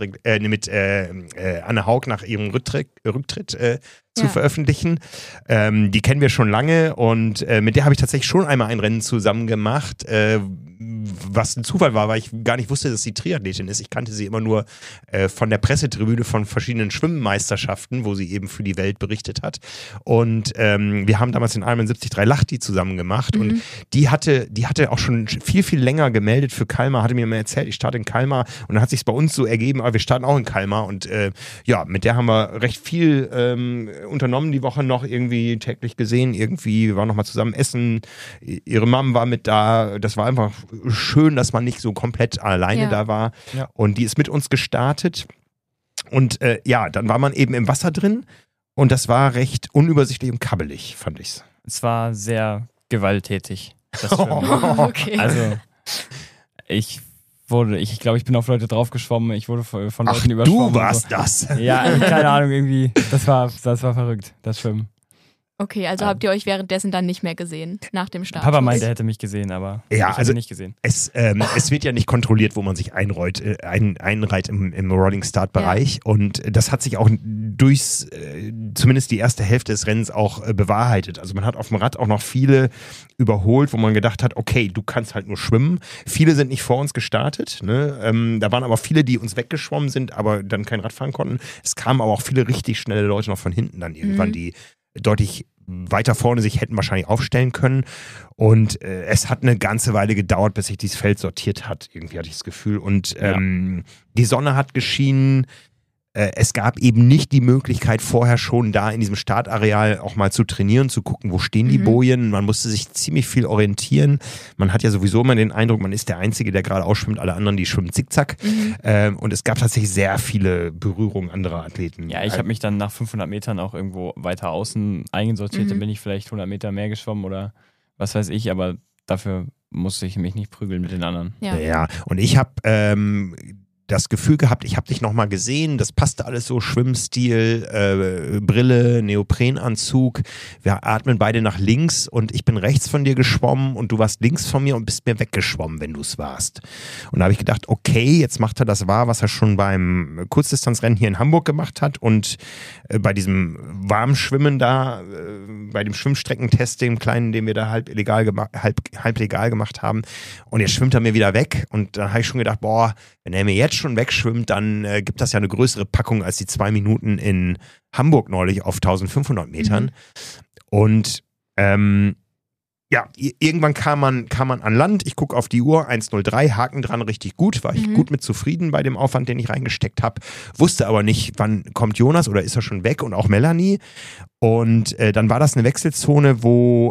Anne Haug nach ihrem Rücktritt zu veröffentlichen. Die kennen wir schon lange und mit der habe ich tatsächlich schon einmal ein Rennen zusammen gemacht, was ein Zufall war, weil ich gar nicht wusste, dass sie Triathletin ist. Ich kannte sie immer nur von der Pressetribüne von verschiedenen Schwimmmeisterschaften, wo sie eben für die Welt berichtet hat. Und wir haben damals den Ironman 73 Lahti zusammen gemacht und die hatte auch schon viel, viel länger gemeldet für Kalmar, hatte mir mal erzählt, ich starte in Kalmar und dann hat sich es bei uns so ergeben, aber wir starten auch in Kalmar und mit der haben wir recht viel unternommen die Woche noch, irgendwie täglich gesehen, wir waren nochmal zusammen essen, ihre Mom war mit da, das war einfach schön, dass man nicht so komplett alleine da war und die ist mit uns gestartet und dann war man eben im Wasser drin und das war recht unübersichtlich und kabbelig, fand ich's. Es war sehr gewalttätig. Okay. Also ich glaube, ich bin auf Leute draufgeschwommen, ich wurde von Leuten überschwommen. Du warst das? Ja, keine Ahnung, irgendwie, das war verrückt, das Schwimmen. Okay, also habt ihr euch währenddessen dann nicht mehr gesehen, nach dem Start? Papa meinte, er hätte mich gesehen, aber ich habe ihn nicht gesehen. Es wird ja nicht kontrolliert, wo man sich einreiht im Rolling Start Bereich und das hat sich auch zumindest die erste Hälfte des Rennens auch bewahrheitet. Also man hat auf dem Rad auch noch viele überholt, wo man gedacht hat, okay, du kannst halt nur schwimmen. Viele sind nicht vor uns gestartet, ne? Da waren aber viele, die uns weggeschwommen sind, aber dann kein Rad fahren konnten. Es kamen aber auch viele richtig schnelle Leute noch von hinten dann irgendwann, die deutlich weiter vorne sich hätten wahrscheinlich aufstellen können. Und es hat eine ganze Weile gedauert, bis sich dieses Feld sortiert hat. Irgendwie hatte ich das Gefühl. Und die Sonne hat geschienen. Es gab eben nicht die Möglichkeit, vorher schon da in diesem Startareal auch mal zu trainieren, zu gucken, wo stehen die Bojen. Man musste sich ziemlich viel orientieren. Man hat ja sowieso immer den Eindruck, man ist der Einzige, der gerade ausschwimmt, alle anderen, die schwimmen zickzack. Und es gab tatsächlich sehr viele Berührungen anderer Athleten. Ja, ich habe mich dann nach 500 Metern auch irgendwo weiter außen eingesortiert. Dann bin ich vielleicht 100 Meter mehr geschwommen oder was weiß ich, aber dafür musste ich mich nicht prügeln mit den anderen. Ja, und ich habe das Gefühl gehabt, ich habe dich nochmal gesehen, das passte alles so, Schwimmstil, Brille, Neoprenanzug, wir atmen beide nach links und ich bin rechts von dir geschwommen und du warst links von mir und bist mir weggeschwommen, wenn du es warst. Und da habe ich gedacht, okay, jetzt macht er das wahr, was er schon beim Kurzdistanzrennen hier in Hamburg gemacht hat und bei diesem Warmschwimmen da, bei dem Schwimmstreckentest, dem kleinen, den wir da halb legal gemacht haben und jetzt schwimmt er mir wieder weg und da habe ich schon gedacht, boah, wenn er mir jetzt schon wegschwimmt, dann gibt das ja eine größere Packung als die 2 Minuten in Hamburg neulich auf 1500 Metern. Und irgendwann kam man an Land. Ich gucke auf die Uhr, 1:03, Haken dran, richtig gut. War ich gut mit zufrieden bei dem Aufwand, den ich reingesteckt habe. Wusste aber nicht, wann kommt Jonas oder ist er schon weg und auch Melanie. Und dann war das eine Wechselzone, wo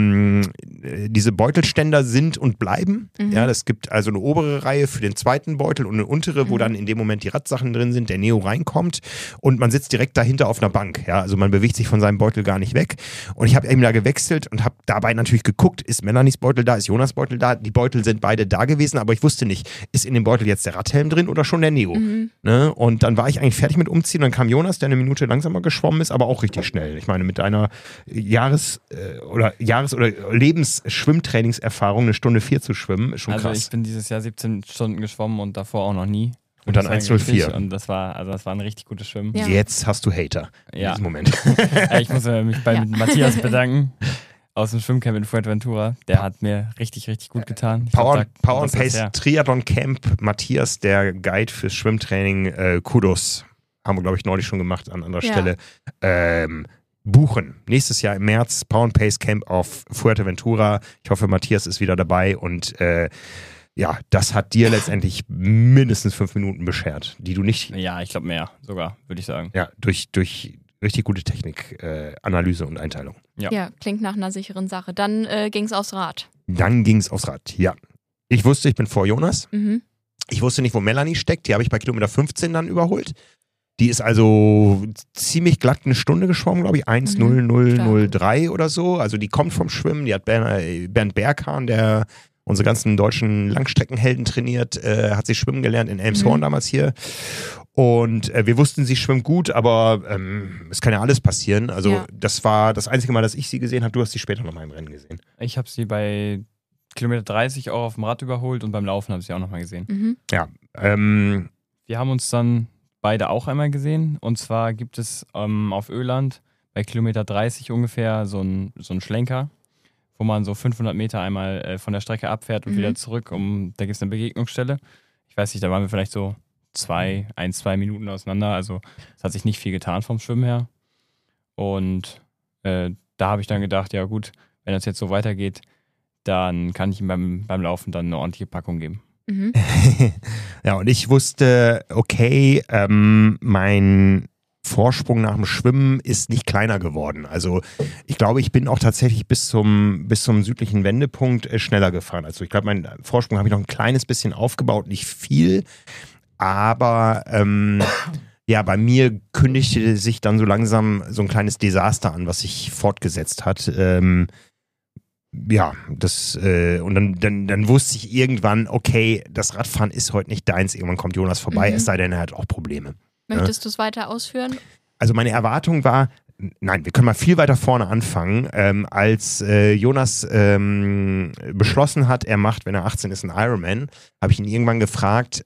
diese Beutelständer sind und bleiben. Ja, es gibt also eine obere Reihe für den zweiten Beutel und eine untere, wo dann in dem Moment die Radsachen drin sind, der Neo reinkommt und man sitzt direkt dahinter auf einer Bank. Ja, also man bewegt sich von seinem Beutel gar nicht weg. Und ich habe eben da gewechselt und habe dabei natürlich geguckt, ist Melanies Beutel da, ist Jonas Beutel da? Die Beutel sind beide da gewesen, aber ich wusste nicht, ist in dem Beutel jetzt der Radhelm drin oder schon der Neo? Ne? Und dann war ich eigentlich fertig mit Umziehen. Dann kam Jonas, der eine Minute langsamer geschwommen ist, aber auch richtig schnell. Ich meine, mit deiner Jahres- oder Lebensschwimmtrainingserfahrung 1:04 zu schwimmen, ist schon krass. Also ich bin dieses Jahr 17 Stunden geschwommen und davor auch noch nie. Und dann 1:04. Und das war ein richtig gutes Schwimmen. Ja. Jetzt hast du Hater in diesem Moment. Ich muss mich bei Matthias bedanken. Aus dem Schwimmcamp in Fuerteventura. Der hat mir richtig, richtig gut getan. Power and Pace Triathlon Camp. Matthias, der Guide fürs Schwimmtraining. Kudos. Haben wir, glaube ich, neulich schon gemacht an anderer Stelle. Buchen. Nächstes Jahr im März Power and Pace Camp auf Fuerteventura. Ich hoffe, Matthias ist wieder dabei und das hat dir letztendlich mindestens 5 Minuten beschert, die du nicht... Ja, ich glaube mehr sogar, würde ich sagen. Ja, durch richtig gute Technik, Analyse und Einteilung. Ja, klingt nach einer sicheren Sache. Dann ging es aufs Rad. Ja. Ich wusste, ich bin vor Jonas. Ich wusste nicht, wo Melanie steckt. Die habe ich bei Kilometer 15 dann überholt. Die ist also ziemlich glatt eine Stunde geschwommen, glaube ich. 1:00:03 oder so. Also die kommt vom Schwimmen. Die hat Bernd Berghahn, der unsere ganzen deutschen Langstreckenhelden trainiert, hat sie schwimmen gelernt in Elmshorn damals hier. Und wir wussten, sie schwimmt gut, aber es kann ja alles passieren. Also das war das einzige Mal, dass ich sie gesehen habe. Du hast sie später noch mal im Rennen gesehen. Ich habe sie bei Kilometer 30 auch auf dem Rad überholt und beim Laufen habe ich sie auch noch mal gesehen. Ja. Wir haben uns dann beide auch einmal gesehen. Und zwar gibt es auf Öland bei Kilometer 30 ungefähr so einen Schlenker, wo man so 500 Meter einmal von der Strecke abfährt und wieder zurück. Da gibt es eine Begegnungsstelle. Ich weiß nicht, da waren wir vielleicht so 2 Minuten auseinander. Also es hat sich nicht viel getan vom Schwimmen her. Und da habe ich dann gedacht, ja gut, wenn das jetzt so weitergeht, dann kann ich ihm beim Laufen dann eine ordentliche Packung geben. Ja, und ich wusste, okay, mein Vorsprung nach dem Schwimmen ist nicht kleiner geworden. Also ich glaube, ich bin auch tatsächlich bis zum südlichen Wendepunkt schneller gefahren. Also ich glaube, meinen Vorsprung habe ich noch ein kleines bisschen aufgebaut, nicht viel, aber bei mir kündigte sich dann so langsam so ein kleines Desaster an, was sich fortgesetzt hat. Und dann wusste ich irgendwann, okay, das Radfahren ist heute nicht deins, irgendwann kommt Jonas vorbei, es sei denn, er hat auch Probleme. Möchtest du es weiter ausführen? Also meine Erwartung war, nein, wir können mal viel weiter vorne anfangen. Als Jonas beschlossen hat, er macht, wenn er 18 ist, einen Ironman, habe ich ihn irgendwann gefragt,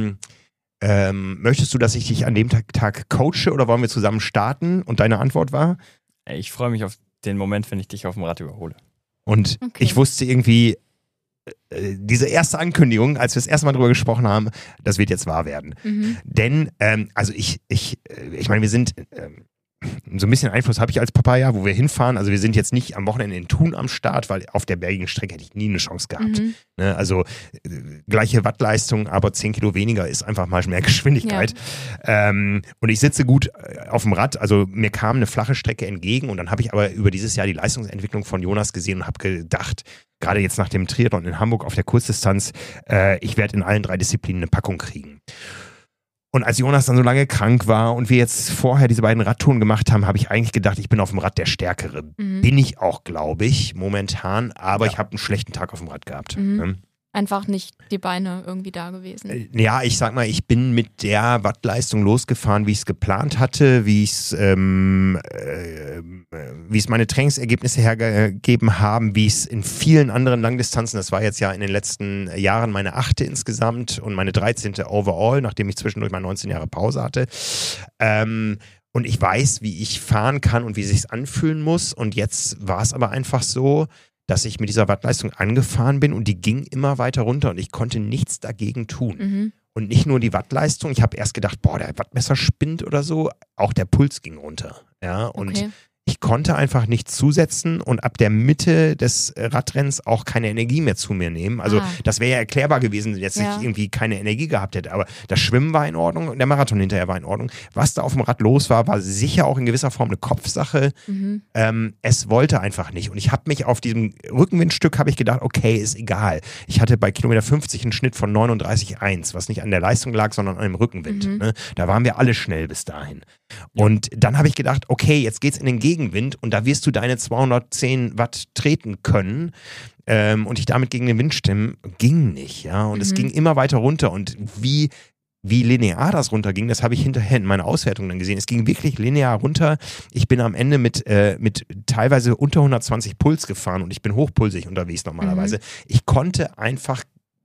möchtest du, dass ich dich an dem Tag coache oder wollen wir zusammen starten? Und deine Antwort war? Ich freue mich auf den Moment, wenn ich dich auf dem Rad überhole. Und ich wusste irgendwie, diese erste Ankündigung, als wir das erste Mal drüber gesprochen haben, das wird jetzt wahr werden. Denn, also ich meine, wir sind, so ein bisschen Einfluss habe ich als Papa ja, wo wir hinfahren. Also wir sind jetzt nicht am Wochenende in Thun am Start, weil auf der bergigen Strecke hätte ich nie eine Chance gehabt. Ne? Also gleiche Wattleistung, aber 10 Kilo weniger ist einfach mal mehr Geschwindigkeit. Ja. Und ich sitze gut auf dem Rad. Also mir kam eine flache Strecke entgegen und dann habe ich aber über dieses Jahr die Leistungsentwicklung von Jonas gesehen und habe gedacht, gerade jetzt nach dem Triathlon in Hamburg auf der Kurzdistanz, ich werde in allen 3 Disziplinen eine Packung kriegen. Und als Jonas dann so lange krank war und wir jetzt vorher diese beiden Radtouren gemacht haben, habe ich eigentlich gedacht, ich bin auf dem Rad der Stärkere. Bin ich auch, glaube ich, momentan, aber ich habe einen schlechten Tag auf dem Rad gehabt. Einfach nicht die Beine irgendwie da gewesen. Ja, ich sag mal, ich bin mit der Wattleistung losgefahren, wie ich es geplant hatte, wie es meine Trainingsergebnisse hergegeben haben, wie es in vielen anderen Langdistanzen, das war jetzt ja in den letzten Jahren meine 8. insgesamt und meine 13. overall, nachdem ich zwischendurch mal 19 Jahre Pause hatte. Und ich weiß, wie ich fahren kann und wie es sich anfühlen muss. Und jetzt war es aber einfach so, dass ich mit dieser Wattleistung angefahren bin und die ging immer weiter runter und ich konnte nichts dagegen tun. Und nicht nur die Wattleistung, ich habe erst gedacht, boah, der Wattmesser spinnt oder so, auch der Puls ging runter. Ja, und ich konnte einfach nichts zusetzen und ab der Mitte des Radrennens auch keine Energie mehr zu mir nehmen. Also das wäre ja erklärbar gewesen, wenn jetzt ich irgendwie keine Energie gehabt hätte. Aber das Schwimmen war in Ordnung und der Marathon hinterher war in Ordnung. Was da auf dem Rad los war, war sicher auch in gewisser Form eine Kopfsache. Es wollte einfach nicht. Und ich habe mich auf diesem Rückenwindstück habe ich gedacht, okay, ist egal. Ich hatte bei Kilometer 50 einen Schnitt von 39,1, was nicht an der Leistung lag, sondern an dem Rückenwind. Ne? Da waren wir alle schnell bis dahin. Und dann habe ich gedacht, okay, jetzt geht's in den Gegenwind und da wirst du deine 210 Watt treten können und dich damit gegen den Wind stemmen, ging nicht, ja. Und es ging immer weiter runter und wie linear das runterging, das habe ich hinterher in meiner Auswertung dann gesehen. Es ging wirklich linear runter. Ich bin am Ende mit teilweise unter 120 Puls gefahren und ich bin hochpulsig unterwegs normalerweise. Ich konnte einfach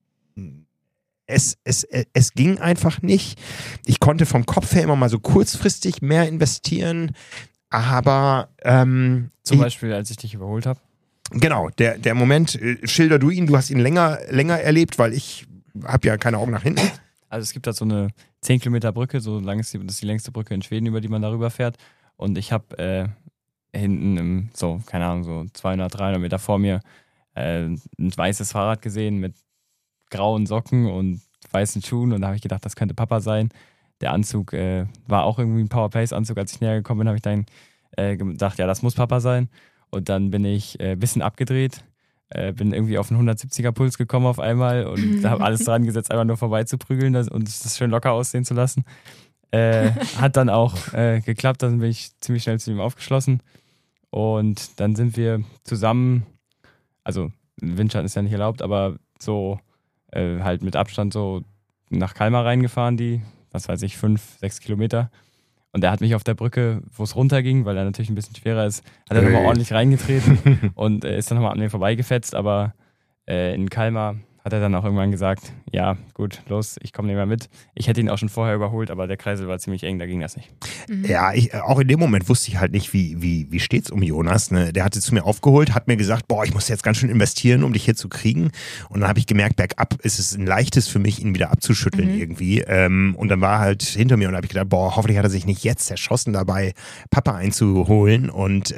es ging einfach nicht. Ich konnte vom Kopf her immer mal so kurzfristig mehr investieren, aber zum Beispiel, als ich dich überholt habe? Genau, der Moment, schilder du ihn, du hast ihn länger erlebt, weil ich habe ja keine Augen nach hinten. Also es gibt da so eine 10 Kilometer Brücke, so lang ist das ist die längste Brücke in Schweden, über die man darüber fährt und ich habe hinten so 200, 300 Meter vor mir ein weißes Fahrrad gesehen mit grauen Socken und weißen Schuhen und da habe ich gedacht, das könnte Papa sein. Der Anzug war auch irgendwie ein Power-Pace-Anzug. Als ich näher gekommen bin, habe ich dann gedacht, ja, das muss Papa sein. Und dann bin ich ein bisschen abgedreht, bin irgendwie auf einen 170er Puls gekommen auf einmal und habe alles dran gesetzt, einfach nur vorbeizuprügeln und das schön locker aussehen zu lassen. Hat dann auch geklappt, dann bin ich ziemlich schnell zu ihm aufgeschlossen und dann sind wir zusammen, also Windschatten ist ja nicht erlaubt, aber so halt mit Abstand so nach Kalmar reingefahren, die, 5, 6 Kilometer. Und er hat mich auf der Brücke, wo es runterging, weil er natürlich ein bisschen schwerer ist, hat er nochmal ordentlich reingetreten und ist dann nochmal an mir vorbeigefetzt. Aber in Kalmar hat er dann auch irgendwann gesagt, ja gut, los, ich komme nicht mehr mit. Ich hätte ihn auch schon vorher überholt, aber der Kreisel war ziemlich eng, da ging das nicht. Ja, auch in dem Moment wusste ich halt nicht, wie steht's um Jonas. Ne? Der hatte zu mir aufgeholt, hat mir gesagt, boah, ich muss jetzt ganz schön investieren, um dich hier zu kriegen. Und dann habe ich gemerkt, bergab ist es ein leichtes für mich, ihn wieder abzuschütteln irgendwie. Und dann war er halt hinter mir und habe ich gedacht, boah, hoffentlich hat er sich nicht jetzt erschossen dabei, Papa einzuholen. Und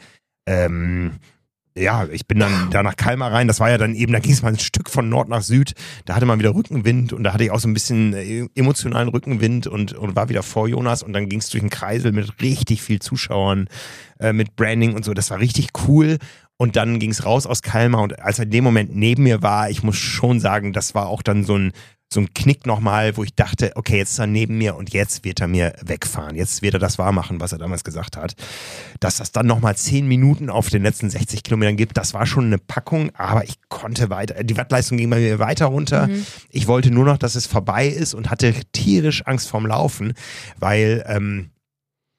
ja, ich bin dann da nach Kalmar rein, das war ja dann eben, da ging es mal ein Stück von Nord nach Süd, da hatte man wieder Rückenwind und da hatte ich auch so ein bisschen emotionalen Rückenwind und war wieder vor Jonas und dann ging es durch den Kreisel mit richtig viel Zuschauern, mit Branding und so, das war richtig cool und dann ging es raus aus Kalmar und als er in dem Moment neben mir war, ich muss schon sagen, das war auch dann so ein Knick nochmal, wo ich dachte, okay, jetzt ist er neben mir und jetzt wird er mir wegfahren. Jetzt wird er das wahrmachen, was er damals gesagt hat. Dass das dann nochmal 10 Minuten auf den letzten 60 Kilometern gibt, das war schon eine Packung, aber ich konnte weiter, die Wattleistung ging bei mir weiter runter. Ich wollte nur noch, dass es vorbei ist und hatte tierisch Angst vorm Laufen, weil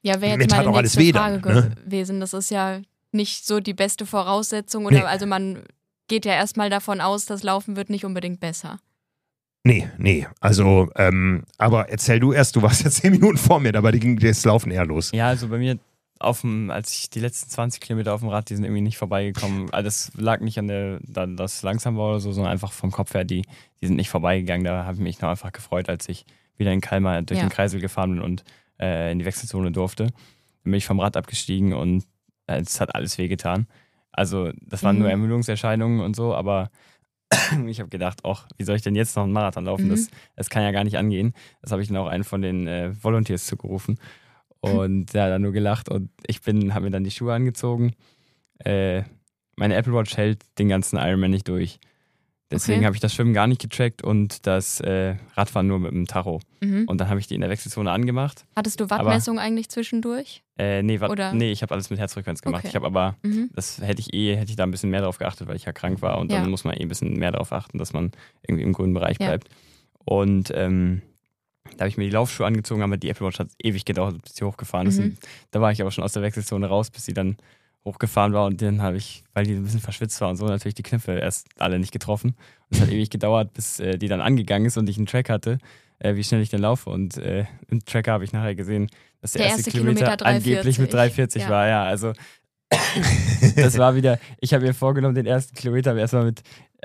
Ja, wäre jetzt meine nächste Frage gewesen. Das ist ja nicht so die beste Voraussetzung. Oder also man geht ja erstmal davon aus, das Laufen wird nicht unbedingt besser. Nee. Also, aber erzähl du erst, du warst ja 10 Minuten vor mir, dabei ging das Laufen eher los. Ja, also bei mir, als ich die letzten 20 Kilometer auf dem Rad, die sind irgendwie nicht vorbeigekommen. Also das lag nicht an das langsam war oder so, sondern einfach vom Kopf her, die sind nicht vorbeigegangen. Da habe ich mich noch einfach gefreut, als ich wieder in Kalmar durch den Kreisel gefahren bin und in die Wechselzone durfte. Dann bin ich vom Rad abgestiegen und es hat alles wehgetan. Also das waren nur Ermüdungserscheinungen und so, aber ich habe gedacht, wie soll ich denn jetzt noch einen Marathon laufen? Das kann ja gar nicht angehen. Das habe ich dann auch einen von den Volunteers zugerufen. Und der hat dann nur gelacht und habe mir dann die Schuhe angezogen. Meine Apple Watch hält den ganzen Ironman nicht durch. Deswegen habe ich das Schwimmen gar nicht getrackt und das Radfahren nur mit dem Tacho. Und dann habe ich die in der Wechselzone angemacht. Hattest du Wattmessung eigentlich zwischendurch? Nee, ich habe alles mit Herzfrequenz gemacht. Okay. Ich habe aber, das hätte ich da ein bisschen mehr drauf geachtet, weil ich ja krank war. Und dann muss man ein bisschen mehr darauf achten, dass man irgendwie im grünen Bereich bleibt. Und da habe ich mir die Laufschuhe angezogen, aber die Apple Watch hat ewig gedauert, bis sie hochgefahren ist. Da war ich aber schon aus der Wechselzone raus, bis sie dann hochgefahren war. Und dann habe ich, weil die ein bisschen verschwitzt war und so, natürlich die Knöpfe erst alle nicht getroffen. Und es hat ewig gedauert, bis die dann angegangen ist und ich einen Track hatte, wie schnell ich denn laufe. Und im Tracker habe ich nachher gesehen, dass der erste Kilometer angeblich mit 3,40 war. Ja, also das war wieder, ich habe mir vorgenommen, den ersten Kilometer erstmal mit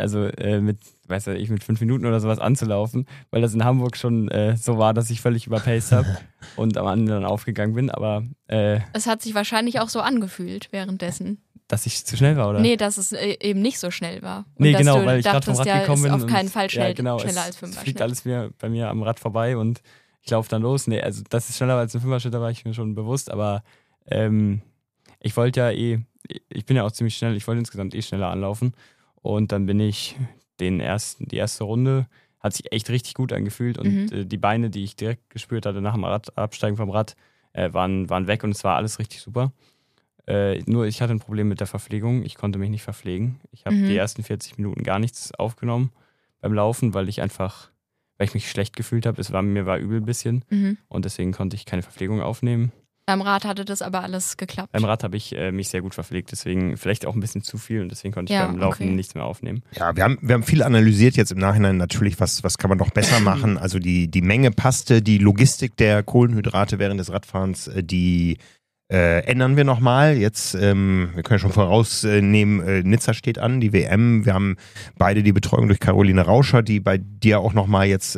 5 Minuten oder sowas anzulaufen, weil das in Hamburg schon so war, dass ich völlig überpaced habe und am Ende dann aufgegangen bin, aber es hat sich wahrscheinlich auch so angefühlt währenddessen. Dass ich zu schnell war, oder? Nee, dass es eben nicht so schnell war. Und nee, genau, weil ich gerade vom Rad gekommen bin. Auf keinen Fall schneller als 5er. Es fliegt alles bei mir am Rad vorbei und ich laufe dann los. Nee, also das ist schneller als ein 5er-Schritt, da war ich mir schon bewusst, aber ich wollte ja ich bin ja auch ziemlich schnell, ich wollte insgesamt schneller anlaufen und dann bin ich die erste Runde, hat sich echt richtig gut angefühlt und die Beine, die ich direkt gespürt hatte nach dem Absteigen vom Rad, waren weg und es war alles richtig super. Nur ich hatte ein Problem mit der Verpflegung, ich konnte mich nicht verpflegen. Ich habe die ersten 40 Minuten gar nichts aufgenommen beim Laufen, weil ich mich schlecht gefühlt habe. Mir war übel ein bisschen und deswegen konnte ich keine Verpflegung aufnehmen. Beim Rad hatte das aber alles geklappt. Beim Rad habe ich mich sehr gut verpflegt, deswegen vielleicht auch ein bisschen zu viel und deswegen konnte ich beim Laufen nichts mehr aufnehmen. Ja, wir haben viel analysiert jetzt im Nachhinein natürlich, was kann man noch besser machen. Also die Menge passte, die Logistik der Kohlenhydrate während des Radfahrens, die ändern wir nochmal. Jetzt, wir können schon vorausnehmen, Nizza steht an, die WM. Wir haben beide die Betreuung durch Caroline Rauscher, die bei dir auch nochmal jetzt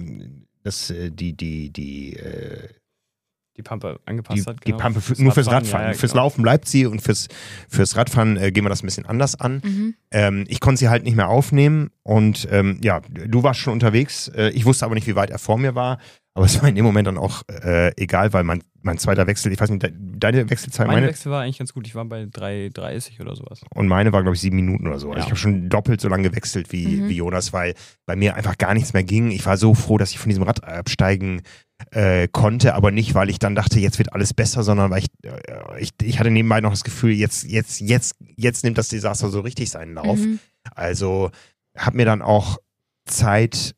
die Pampe angepasst hat. Die Pampe nur fürs Radfahren. Ja, fürs Laufen bleibt sie und fürs Radfahren gehen wir das ein bisschen anders an. Ich konnte sie halt nicht mehr aufnehmen und du warst schon unterwegs. Ich wusste aber nicht, wie weit er vor mir war. Aber es war in dem Moment dann auch egal, weil mein zweiter Wechsel, ich weiß nicht, deine Wechselzeit? Mein Wechsel war eigentlich ganz gut. Ich war bei 3,30 oder sowas. Und meine war, glaube ich, 7 Minuten oder so. Also ich habe schon doppelt so lange gewechselt wie Jonas, weil bei mir einfach gar nichts mehr ging. Ich war so froh, dass ich von diesem Rad absteigen konnte, aber nicht, weil ich dann dachte, jetzt wird alles besser, sondern weil ich hatte nebenbei noch das Gefühl, jetzt nimmt das Desaster so richtig seinen Lauf. Also habe mir dann auch Zeit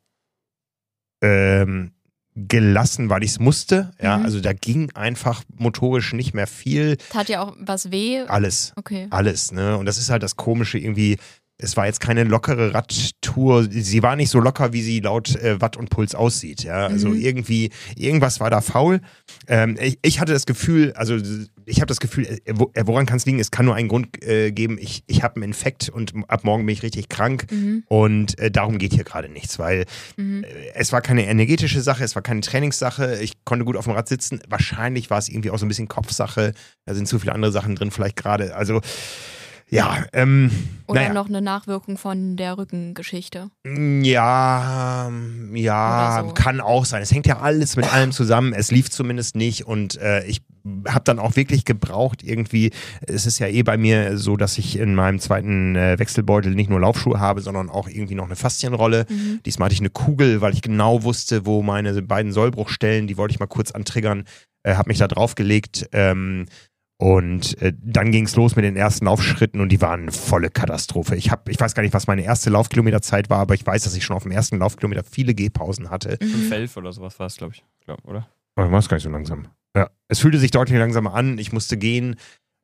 gelassen, weil ich es musste. Ja, also da ging einfach motorisch nicht mehr viel. Tat ja auch was weh? Alles. Okay. Alles, ne? Und das ist halt das Komische irgendwie. Es war jetzt keine lockere Radtour. Sie war nicht so locker, wie sie laut Watt und Puls aussieht. Ja, also irgendwas war da faul. Ich hatte das Gefühl, woran kann es liegen? Es kann nur einen Grund geben. Ich habe einen Infekt und ab morgen bin ich richtig krank und darum geht hier gerade nichts, weil es war keine energetische Sache, es war keine Trainingssache. Ich konnte gut auf dem Rad sitzen. Wahrscheinlich war es irgendwie auch so ein bisschen Kopfsache. Da sind zu viele andere Sachen drin, vielleicht gerade. Also ja, oder noch eine Nachwirkung von der Rückengeschichte. Ja, so. Kann auch sein. Es hängt ja alles mit allem zusammen. Es lief zumindest nicht und ich habe dann auch wirklich gebraucht irgendwie. Es ist ja bei mir so, dass ich in meinem zweiten Wechselbeutel nicht nur Laufschuhe habe, sondern auch irgendwie noch eine Faszienrolle. Diesmal hatte ich eine Kugel, weil ich genau wusste, wo meine beiden Sollbruchstellen, die wollte ich mal kurz antriggern, habe mich da draufgelegt. Und dann ging es los mit den ersten Laufschritten und die waren eine volle Katastrophe. Ich weiß gar nicht, was meine erste Laufkilometerzeit war, aber ich weiß, dass ich schon auf dem ersten Laufkilometer viele Gehpausen hatte. 5,11 oder sowas war es, glaube ich, oder? Aber war es gar nicht so langsam. Ja, es fühlte sich deutlich langsamer an, ich musste gehen.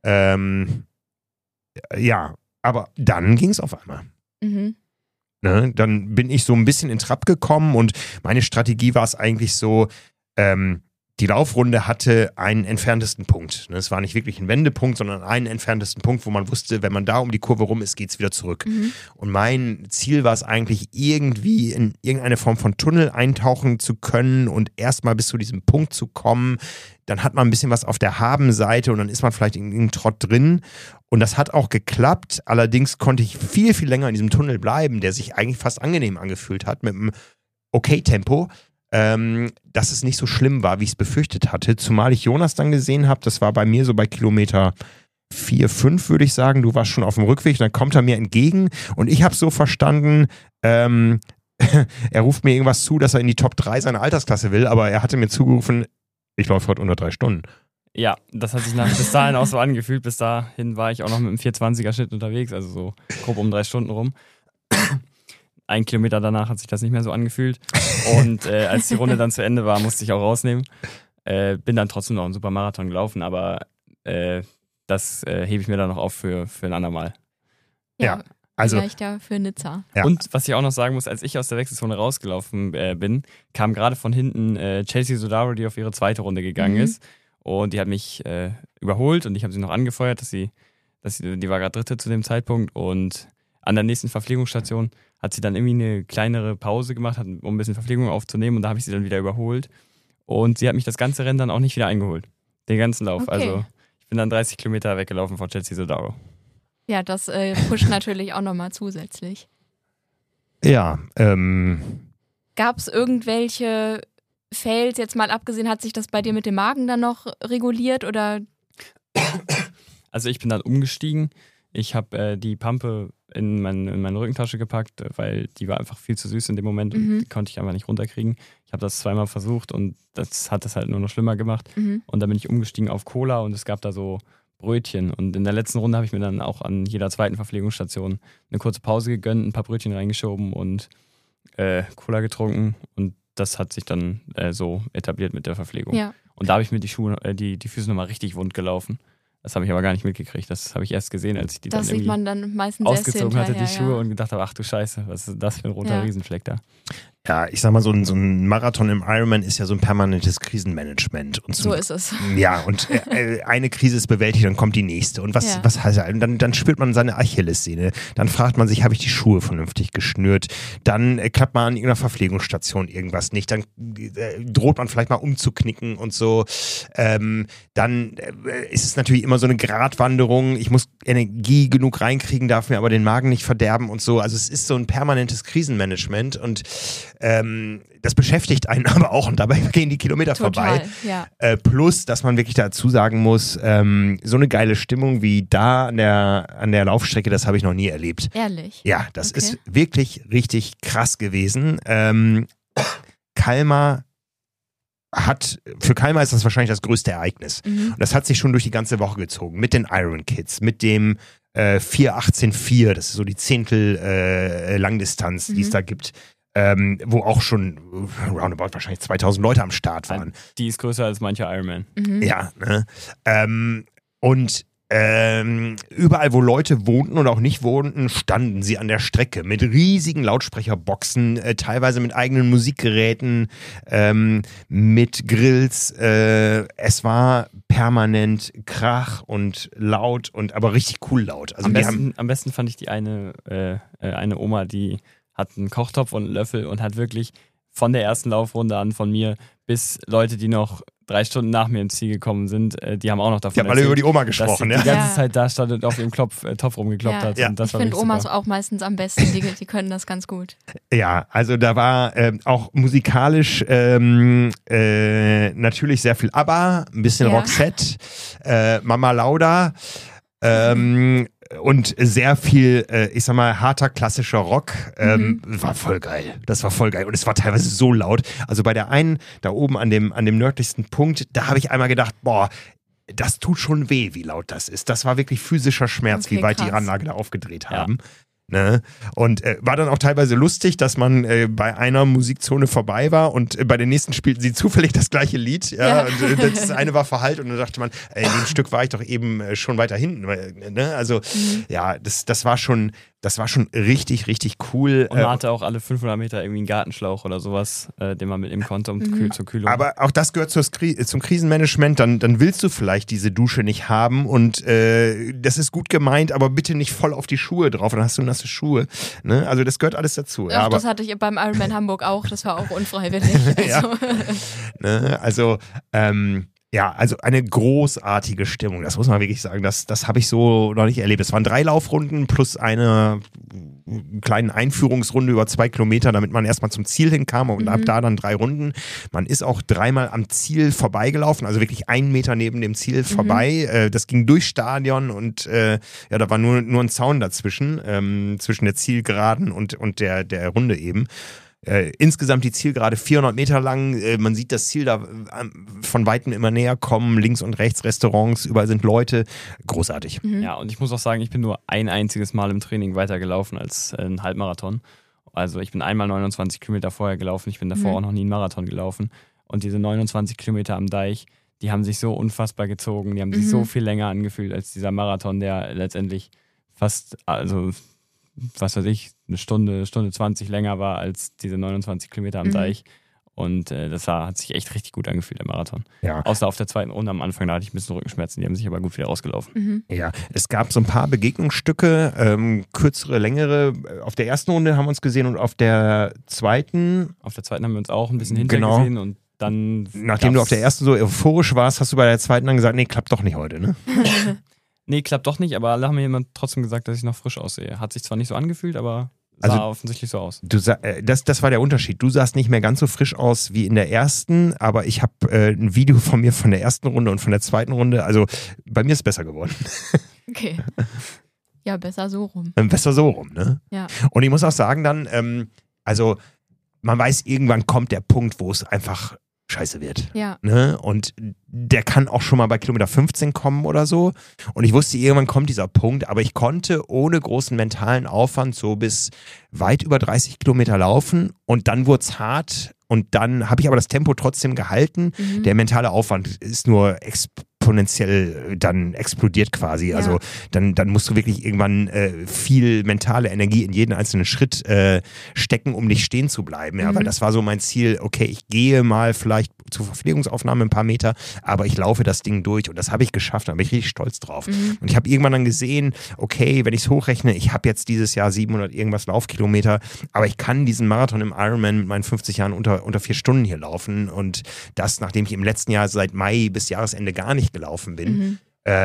Ja, aber dann ging es auf einmal. Mhm. Ne? Dann bin ich so ein bisschen in Trab gekommen und meine Strategie war es eigentlich so, die Laufrunde hatte einen entferntesten Punkt. Es war nicht wirklich ein Wendepunkt, sondern einen entferntesten Punkt, wo man wusste, wenn man da um die Kurve rum ist, geht es wieder zurück. Mhm. Und mein Ziel war es eigentlich, irgendwie in irgendeine Form von Tunnel eintauchen zu können und erstmal bis zu diesem Punkt zu kommen. Dann hat man ein bisschen was auf der Habenseite und dann ist man vielleicht in einem Trott drin. Und das hat auch geklappt. Allerdings konnte ich viel, viel länger in diesem Tunnel bleiben, der sich eigentlich fast angenehm angefühlt hat, mit einem Okay-Tempo. Dass es nicht so schlimm war, wie ich es befürchtet hatte. Zumal ich Jonas dann gesehen habe, das war bei mir so bei Kilometer 4, 5, würde ich sagen. Du warst schon auf dem Rückweg, dann kommt er mir entgegen und ich habe so verstanden, er ruft mir irgendwas zu, dass er in die Top 3 seiner Altersklasse will, aber er hatte mir zugerufen, ich laufe heute unter 3 Stunden. Ja, das hat sich bis dahin auch so angefühlt. Bis dahin war ich auch noch mit einem 420er-Schnitt unterwegs, also so grob um 3 Stunden rum. 1 Kilometer danach hat sich das nicht mehr so angefühlt. Und als die Runde dann zu Ende war, musste ich auch rausnehmen. Bin dann trotzdem noch einen super Marathon gelaufen, aber das hebe ich mir dann noch auf für ein andermal. Ja, also vielleicht ja für Nizza. Ja. Und was ich auch noch sagen muss, als ich aus der Wechselzone rausgelaufen bin, kam gerade von hinten Chelsea Sodaro, die auf ihre zweite Runde gegangen ist. Und die hat mich überholt und ich habe sie noch angefeuert, die war gerade Dritte zu dem Zeitpunkt. Und an der nächsten Verpflegungsstation hat sie dann irgendwie eine kleinere Pause gemacht, um ein bisschen Verpflegung aufzunehmen und da habe ich sie dann wieder überholt. Und sie hat mich das ganze Rennen dann auch nicht wieder eingeholt. Den ganzen Lauf. Okay. Also ich bin dann 30 Kilometer weggelaufen von Chelsea Sodaro. Ja, das pusht natürlich auch nochmal zusätzlich. Ja, Gab es irgendwelche Fails, jetzt mal abgesehen, hat sich das bei dir mit dem Magen dann noch reguliert oder? Also ich bin dann umgestiegen. Ich habe die Pampe in meine Rückentasche gepackt, weil die war einfach viel zu süß in dem Moment und die konnte ich einfach nicht runterkriegen. Ich habe das zweimal versucht und das hat das halt nur noch schlimmer gemacht. Und dann bin ich umgestiegen auf Cola und es gab da so Brötchen. Und in der letzten Runde habe ich mir dann auch an jeder zweiten Verpflegungsstation eine kurze Pause gegönnt, ein paar Brötchen reingeschoben und Cola getrunken. Und das hat sich dann so etabliert mit der Verpflegung. Ja. Und da habe ich mir die Füße nochmal richtig wund gelaufen. Das habe ich aber gar nicht mitgekriegt. Das habe ich erst gesehen, als ich die das dann irgendwie sieht man dann meistens ausgezogen hatte, die Schuhe, und gedacht habe, ach du Scheiße, was ist das für ein roter Riesenfleck da? Ja, ich sag mal, so ein Marathon im Ironman ist ja so ein permanentes Krisenmanagement. Und so ist es. Ja, und eine Krise ist bewältigt, dann kommt die nächste. Und was heißt das? Dann spürt man seine Achillessehne. Dann fragt man sich, habe ich die Schuhe vernünftig geschnürt? Dann klappt man an irgendeiner Verpflegungsstation irgendwas nicht. Dann droht man vielleicht mal umzuknicken und so. Dann ist es natürlich immer so eine Gratwanderung. Ich muss Energie genug reinkriegen, darf mir aber den Magen nicht verderben und so. Also es ist so ein permanentes Krisenmanagement und das beschäftigt einen aber auch und dabei gehen die Kilometer vorbei. Ja. Plus, dass man wirklich dazu sagen muss, so eine geile Stimmung wie da an der Laufstrecke, das habe ich noch nie erlebt. Ehrlich? Ja, das ist wirklich richtig krass gewesen. Für Kalmar ist das wahrscheinlich das größte Ereignis. Und das hat sich schon durch die ganze Woche gezogen. Mit den Iron Kids, mit dem 4:18,4, das ist so die Zehntel Langdistanz, die es da gibt. Wo auch schon roundabout wahrscheinlich 2000 Leute am Start waren. Die ist größer als mancher Ironman. Ja, ne? Und überall, wo Leute wohnten und auch nicht wohnten, standen sie an der Strecke mit riesigen Lautsprecherboxen, teilweise mit eigenen Musikgeräten, mit Grills. Es war permanent Krach und laut und aber richtig cool laut. Also am besten fand ich die eine Oma, die hat einen Kochtopf und einen Löffel und hat wirklich von der ersten Laufrunde an von mir bis Leute, die noch 3 Stunden nach mir ins Ziel gekommen sind, die haben auch noch davon erzählt. Die haben alle über die Oma gesprochen, dass sie die ganze Zeit da stand und auf ihrem Topf rumgeklopft hat. Ja. Und das ich finde Omas auch meistens am besten, die können das ganz gut. Ja, also da war auch musikalisch natürlich sehr viel ABBA, ein bisschen Roxette, Mama Lauda, und sehr viel, ich sag mal, harter klassischer Rock. War voll geil. Das war voll geil. Und es war teilweise so laut. Also bei der einen, da oben an dem nördlichsten Punkt, da habe ich einmal gedacht, boah, das tut schon weh, wie laut das ist. Das war wirklich physischer Schmerz, wie weit die Anlage da aufgedreht haben. Ne? Und war dann auch teilweise lustig, dass man bei einer Musikzone vorbei war und bei der nächsten spielten sie zufällig das gleiche Lied. Ja? Und, das eine war verhallt und dann dachte man, in dem Stück war ich doch eben schon weiter hinten. Ne? Also ja, das war schon richtig, richtig cool. Und man hatte auch alle 500 Meter irgendwie einen Gartenschlauch oder sowas, den man mitnehmen konnte zur Kühlung. Aber auch das gehört zum Krisenmanagement. Dann willst du vielleicht diese Dusche nicht haben und das ist gut gemeint, aber bitte nicht voll auf die Schuhe drauf. Dann hast du nasse Schuhe. Ne? Also das gehört alles dazu. Ja, das hatte ich beim Ironman Hamburg auch. Das war auch unfreiwillig. Also. Ne? Also ja, also eine großartige Stimmung, das muss man wirklich sagen, das habe ich so noch nicht erlebt. Es waren 3 Laufrunden plus eine kleine Einführungsrunde über 2 Kilometer, damit man erstmal zum Ziel hinkam und ab da dann 3 Runden. Man ist auch 3-mal am Ziel vorbeigelaufen, also wirklich 1 Meter neben dem Ziel vorbei. Das ging durch Stadion und ja, da war nur ein Zaun dazwischen, zwischen der Zielgeraden und der Runde eben. Insgesamt die Zielgerade 400 Meter lang. Man sieht das Ziel da von Weitem immer näher kommen. Links und rechts Restaurants, überall sind Leute. Großartig. Ja, und ich muss auch sagen, ich bin nur ein einziges Mal im Training weitergelaufen als ein Halbmarathon. Also ich bin einmal 29 Kilometer vorher gelaufen. Ich bin davor auch noch nie einen Marathon gelaufen. Und diese 29 Kilometer am Deich, die haben sich so unfassbar gezogen. Die haben sich so viel länger angefühlt als dieser Marathon, der letztendlich fast, also was weiß ich, eine Stunde 20 länger war als diese 29 Kilometer am Deich. Und das hat sich echt richtig gut angefühlt, der Marathon. Ja. Außer auf der zweiten Runde am Anfang, da hatte ich ein bisschen Rückenschmerzen, die haben sich aber gut wieder rausgelaufen. Ja, es gab so ein paar Begegnungsstücke, kürzere, längere. Auf der ersten Runde haben wir uns gesehen und auf der zweiten... Auf der zweiten haben wir uns auch ein bisschen hintergesehen und dann... Nachdem du auf der ersten so euphorisch warst, hast du bei der zweiten dann gesagt, nee, klappt doch nicht heute, ne? Nee, klappt doch nicht, aber alle haben mir jemand trotzdem gesagt, dass ich noch frisch aussehe. Hat sich zwar nicht so angefühlt, aber sah offensichtlich so aus. Das war der Unterschied. Du sahst nicht mehr ganz so frisch aus wie in der ersten, aber ich habe ein Video von mir von der ersten Runde und von der zweiten Runde. Also bei mir ist es besser geworden. Okay. Ja, besser so rum. Besser so rum, ne? Ja. Und ich muss auch sagen dann, also man weiß, irgendwann kommt der Punkt, wo es einfach scheiße wird. Ja. Ne? Und der kann auch schon mal bei Kilometer 15 kommen oder so. Und ich wusste, irgendwann kommt dieser Punkt, aber ich konnte ohne großen mentalen Aufwand so bis weit über 30 Kilometer laufen und dann wurde es hart und dann habe ich aber das Tempo trotzdem gehalten. Der mentale Aufwand ist nur exponentiell dann explodiert quasi. Ja. Also dann musst du wirklich irgendwann viel mentale Energie in jeden einzelnen Schritt stecken, um nicht stehen zu bleiben. Ja? Weil das war so mein Ziel, okay, ich gehe mal vielleicht zur Verpflegungsaufnahme ein paar Meter, aber ich laufe das Ding durch und das habe ich geschafft, da bin ich richtig stolz drauf. Und ich habe irgendwann dann gesehen, okay, wenn ich es hochrechne, ich habe jetzt dieses Jahr 700 irgendwas Laufkilometer, aber ich kann diesen Marathon im Ironman mit meinen 50 Jahren unter 4 Stunden hier laufen und das, nachdem ich im letzten Jahr seit Mai bis Jahresende gar nicht gelaufen bin.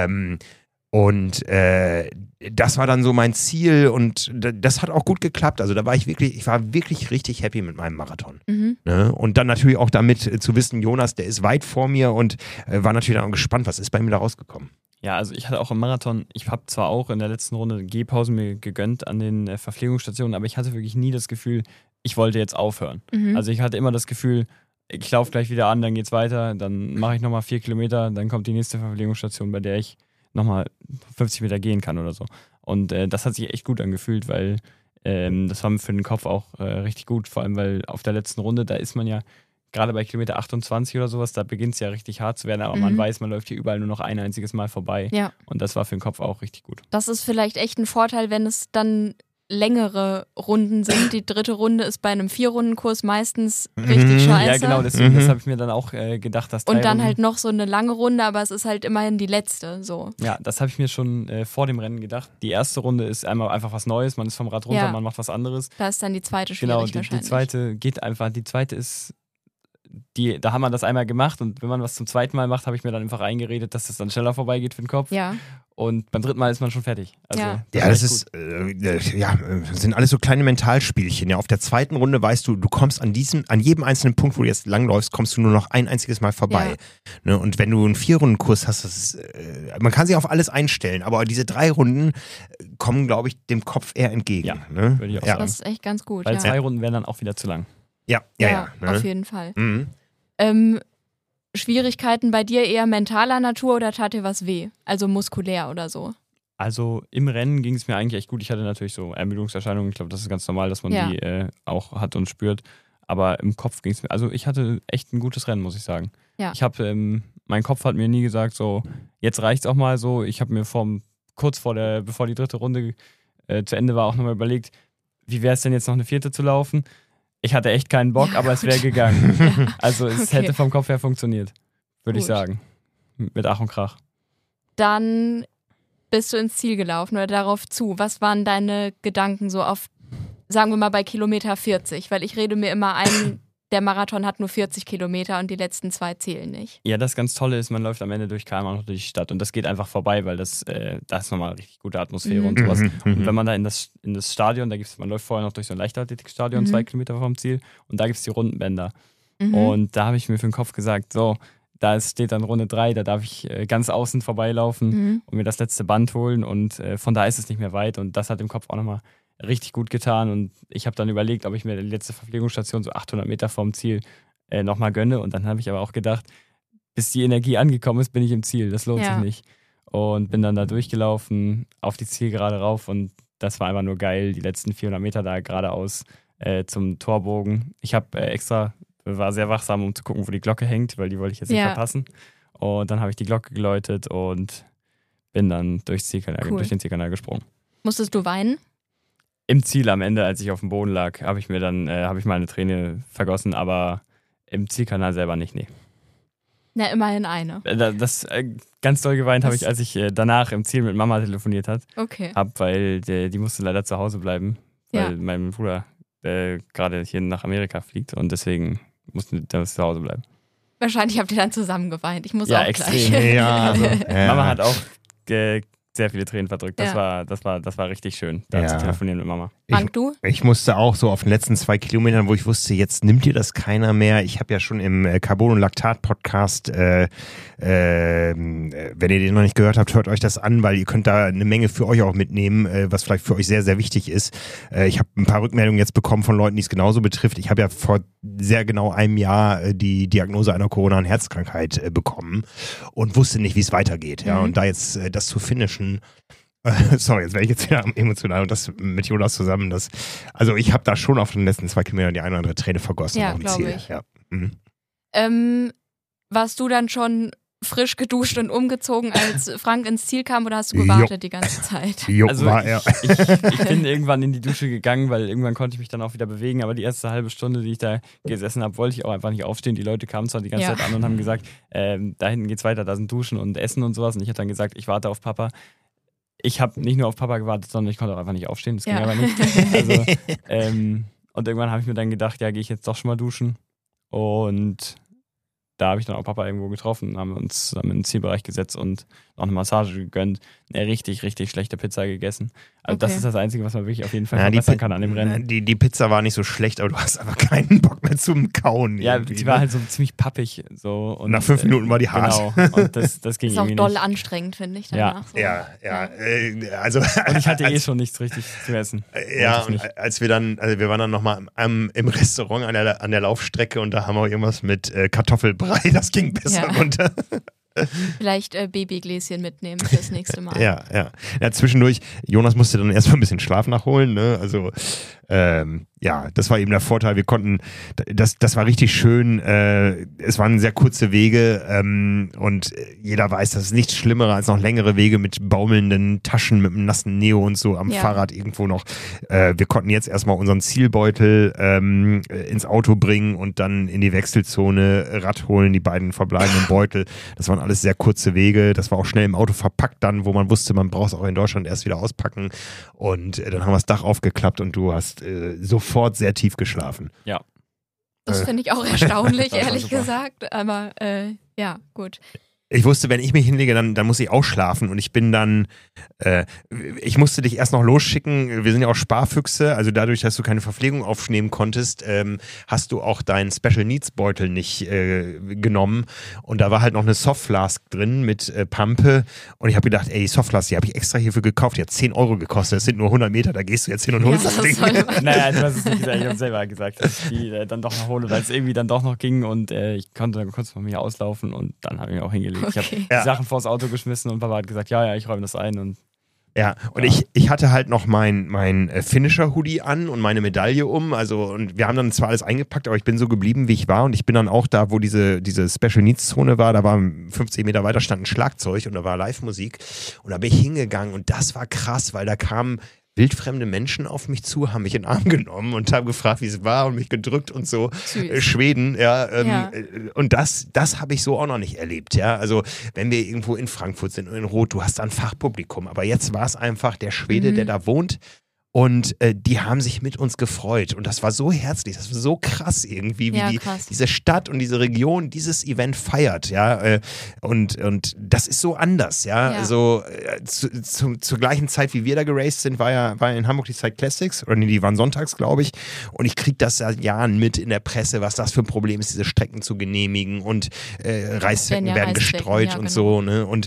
Das war dann so mein Ziel und das hat auch gut geklappt. Also da war ich war wirklich richtig happy mit meinem Marathon. Ne? Und dann natürlich auch damit zu wissen, Jonas, der ist weit vor mir und war natürlich dann auch gespannt, was ist bei mir da rausgekommen. Ja, also ich hatte auch im Marathon, ich habe zwar auch in der letzten Runde Gehpausen mir gegönnt an den Verpflegungsstationen, aber ich hatte wirklich nie das Gefühl, ich wollte jetzt aufhören. Also ich hatte immer das Gefühl, ich laufe gleich wieder an, dann geht's weiter, dann mache ich nochmal 4 Kilometer, dann kommt die nächste Verpflegungsstation, bei der ich nochmal 50 Meter gehen kann oder so. Und das hat sich echt gut angefühlt, weil das war für den Kopf auch richtig gut, vor allem weil auf der letzten Runde, da ist man ja gerade bei Kilometer 28 oder sowas, da beginnt es ja richtig hart zu werden, aber man weiß, man läuft hier überall nur noch ein einziges Mal vorbei. Ja. Und das war für den Kopf auch richtig gut. Das ist vielleicht echt ein Vorteil, wenn es dann längere Runden sind. Die dritte Runde ist bei einem 4-Runden-Kurs meistens richtig scheiße. Ja, genau, deswegen das habe ich mir dann auch gedacht, dass 3 Und dann Runden halt noch so eine lange Runde, aber es ist halt immerhin die letzte. So. Ja, das habe ich mir schon vor dem Rennen gedacht. Die erste Runde ist einmal einfach was Neues, man ist vom Rad runter, man macht was anderes. Da ist dann die zweite schwierig wahrscheinlich. Die zweite geht einfach, die zweite ist da haben wir das einmal gemacht und wenn man was zum zweiten Mal macht, habe ich mir dann einfach eingeredet, dass das dann schneller vorbeigeht für den Kopf. Ja. Und beim dritten Mal ist man schon fertig. Also, das sind alles so kleine Mentalspielchen. Ja, auf der zweiten Runde weißt du, du kommst an jedem einzelnen Punkt, wo du jetzt langläufst, kommst du nur noch ein einziges Mal vorbei. Ja. Ne, und wenn du einen 4-Runden-Kurs hast, man kann sich auf alles einstellen, aber diese 3 Runden kommen, glaube ich, dem Kopf eher entgegen. Ja, ne? Würde ich auch sagen. Das ist echt ganz gut. Weil 2 Runden wären dann auch wieder zu lang. Ja, ne? Auf jeden Fall. Schwierigkeiten bei dir eher mentaler Natur oder tat dir was weh? Also muskulär oder so? Also im Rennen ging es mir eigentlich echt gut. Ich hatte natürlich so Ermüdungserscheinungen. Ich glaube, das ist ganz normal, dass man die auch hat und spürt. Aber im Kopf ging es mir, also ich hatte echt ein gutes Rennen, muss ich sagen. Ja. Mein Kopf hat mir nie gesagt, so, jetzt reicht's auch mal so. Ich habe mir bevor die dritte Runde zu Ende war, auch nochmal überlegt, wie wäre es denn jetzt noch eine vierte zu laufen? Ich hatte echt keinen Bock, aber es wäre gegangen. Ja. Also es hätte vom Kopf her funktioniert, würde ich sagen. Mit Ach und Krach. Dann bist du ins Ziel gelaufen oder darauf zu. Was waren deine Gedanken so auf, sagen wir mal, bei Kilometer 40? Weil ich rede mir immer ein, der Marathon hat nur 40 Kilometer und die letzten 2 zählen nicht. Ja, das ganz Tolle ist, man läuft am Ende durch Kalmar noch durch die Stadt und das geht einfach vorbei, weil da ist nochmal richtig gute Atmosphäre und sowas. Und wenn man da in das Stadion, man läuft vorher noch durch so ein Leichtathletikstadion, 2 Kilometer vom Ziel und da gibt es die Rundenbänder. Und da habe ich mir für den Kopf gesagt, so, steht dann Runde 3, da darf ich ganz außen vorbeilaufen und mir das letzte Band holen und von da ist es nicht mehr weit und das hat im Kopf auch nochmal richtig gut getan und ich habe dann überlegt, ob ich mir die letzte Verpflegungsstation so 800 Meter vom Ziel nochmal gönne und dann habe ich aber auch gedacht, bis die Energie angekommen ist, bin ich im Ziel, das lohnt sich nicht und bin dann da durchgelaufen auf die Zielgerade rauf und das war einfach nur geil, die letzten 400 Meter da geradeaus zum Torbogen. Ich habe war sehr wachsam, um zu gucken, wo die Glocke hängt, weil die wollte ich jetzt nicht verpassen und dann habe ich die Glocke geläutet und bin dann durch den Zielkanal gesprungen. Musstest du weinen? Im Ziel am Ende, als ich auf dem Boden lag, habe ich mal eine Träne vergossen, aber im Zielkanal selber nicht, nee. Na, immerhin eine. Ganz doll geweint habe ich, als ich danach im Ziel mit Mama telefoniert habe, weil die musste leider zu Hause bleiben, weil mein Bruder gerade hier nach Amerika fliegt und deswegen musste der zu Hause bleiben. Wahrscheinlich habt ihr dann zusammen geweint. Ich muss auch extrem. gleich. Mama hat auch sehr viele Tränen verdrückt. Das war richtig schön, da zu telefonieren mit Mama. Frank, du? Ich musste auch so auf den letzten 2 Kilometern, wo ich wusste, jetzt nimmt dir das keiner mehr. Ich habe ja schon im Carbon- und Laktat-Podcast, wenn ihr den noch nicht gehört habt, hört euch das an, weil ihr könnt da eine Menge für euch auch mitnehmen, was vielleicht für euch sehr, sehr wichtig ist. Ich habe ein paar Rückmeldungen jetzt bekommen von Leuten, die es genauso betrifft. Ich habe ja vor sehr genau einem Jahr die Diagnose einer Corona- und Herzkrankheit bekommen und wusste nicht, wie es weitergeht. Ja, und da jetzt das zu finishen, sorry, jetzt werde ich jetzt wieder emotional und das mit Jonas zusammen. Also ich habe da schon auf den letzten 2 Kilometern die eine oder andere Träne vergossen. Ja, glaube ich. Ja. Warst du dann schon frisch geduscht und umgezogen, als Frank ins Ziel kam oder hast du gewartet die ganze Zeit? Also war er. Ich bin irgendwann in die Dusche gegangen, weil irgendwann konnte ich mich dann auch wieder bewegen, aber die erste halbe Stunde, die ich da gesessen habe, wollte ich auch einfach nicht aufstehen. Die Leute kamen zwar die ganze Zeit an und haben gesagt, da hinten geht's weiter, da sind Duschen und Essen und sowas und ich habe dann gesagt, ich warte auf Papa. Ich habe nicht nur auf Papa gewartet, sondern ich konnte auch einfach nicht aufstehen, das ging aber nicht. Also, und irgendwann habe ich mir dann gedacht, ja, gehe ich jetzt doch schon mal duschen und da habe ich dann auch Papa irgendwo getroffen, haben uns zusammen in den Zielbereich gesetzt und noch eine Massage gegönnt, eine richtig, richtig schlechte Pizza gegessen. Also das ist das Einzige, was man wirklich auf jeden Fall verbessern kann an dem Rennen. Die Pizza war nicht so schlecht, aber du hast einfach keinen Bock mehr zum Kauen. Ja, die war halt so ziemlich pappig. So, und nach 5 Minuten war die hart. Genau, und das ging ist irgendwie auch doll nicht. Anstrengend, finde ich. Danach so. Also, und ich hatte schon nichts richtig zu essen. Ja, und wir waren dann nochmal im Restaurant an der Laufstrecke und da haben wir irgendwas mit Kartoffelbrei, das ging besser runter. Vielleicht Babygläschen mitnehmen fürs nächste Mal. Ja, zwischendurch, Jonas musste dann erstmal ein bisschen Schlaf nachholen, ne? Also das war eben der Vorteil, wir konnten, das war richtig schön, es waren sehr kurze Wege und jeder weiß, das ist nichts Schlimmerer als noch längere Wege mit baumelnden Taschen, mit einem nassen Neo und so am Fahrrad irgendwo noch. Wir konnten jetzt erstmal unseren Zielbeutel ins Auto bringen und dann in die Wechselzone Rad holen, die beiden verbleibenden Beutel. Das waren alles sehr kurze Wege, das war auch schnell im Auto verpackt dann, wo man wusste, man braucht es auch in Deutschland erst wieder auspacken und dann haben wir das Dach aufgeklappt und du hast sofort sehr tief geschlafen. Ja. Das finde ich auch erstaunlich, ehrlich gesagt. Aber gut. Ich wusste, wenn ich mich hinlege, dann muss ich auch schlafen und ich bin dann, ich musste dich erst noch losschicken, wir sind ja auch Sparfüchse, also dadurch, dass du keine Verpflegung aufnehmen konntest, hast du auch deinen Special Needs Beutel nicht genommen und da war halt noch eine Softflask drin mit Pampe und ich habe gedacht, ey, die Softflask, die habe ich extra hierfür gekauft, die hat 10 Euro gekostet, das sind nur 100 Meter, da gehst du jetzt hin und holst das Ding. Naja, du hast es nicht gesagt, ich habe selber gesagt, dass ich die dann doch noch hole, weil es irgendwie dann doch noch ging und ich konnte dann kurz von mir auslaufen und dann habe ich mich auch hingelegt. Ich habe die Sachen vors Auto geschmissen und Papa hat gesagt, ja, ich räume das ein und Ja, und ich hatte halt noch mein Finisher-Hoodie an und meine Medaille um. Also, und wir haben dann zwar alles eingepackt, aber ich bin so geblieben, wie ich war. Und ich bin dann auch da, wo diese Special Needs-Zone war, da war 50 Meter weiter stand ein Schlagzeug und da war Live-Musik. Und da bin ich hingegangen und das war krass, weil da kamen wildfremde Menschen auf mich zu, haben mich in den Arm genommen und haben gefragt, wie es war und mich gedrückt und so. Schweden, ja. Und das habe ich so auch noch nicht erlebt, ja. Also wenn wir irgendwo in Frankfurt sind und in Roth, du hast da ein Fachpublikum, aber jetzt war es einfach der Schwede, der da wohnt. Und die haben sich mit uns gefreut. Und das war so herzlich, das war so krass irgendwie, wie diese Stadt und diese Region dieses Event feiert, ja. Und das ist so anders, ja. Also zur gleichen Zeit, wie wir da geraced sind, war in Hamburg die Cyclassics Classics, oder nee, die waren sonntags, glaube ich. Und ich kriege das seit Jahren mit in der Presse, was das für ein Problem ist, diese Strecken zu genehmigen und Reißzwecken werden gestreut und so, ne. Und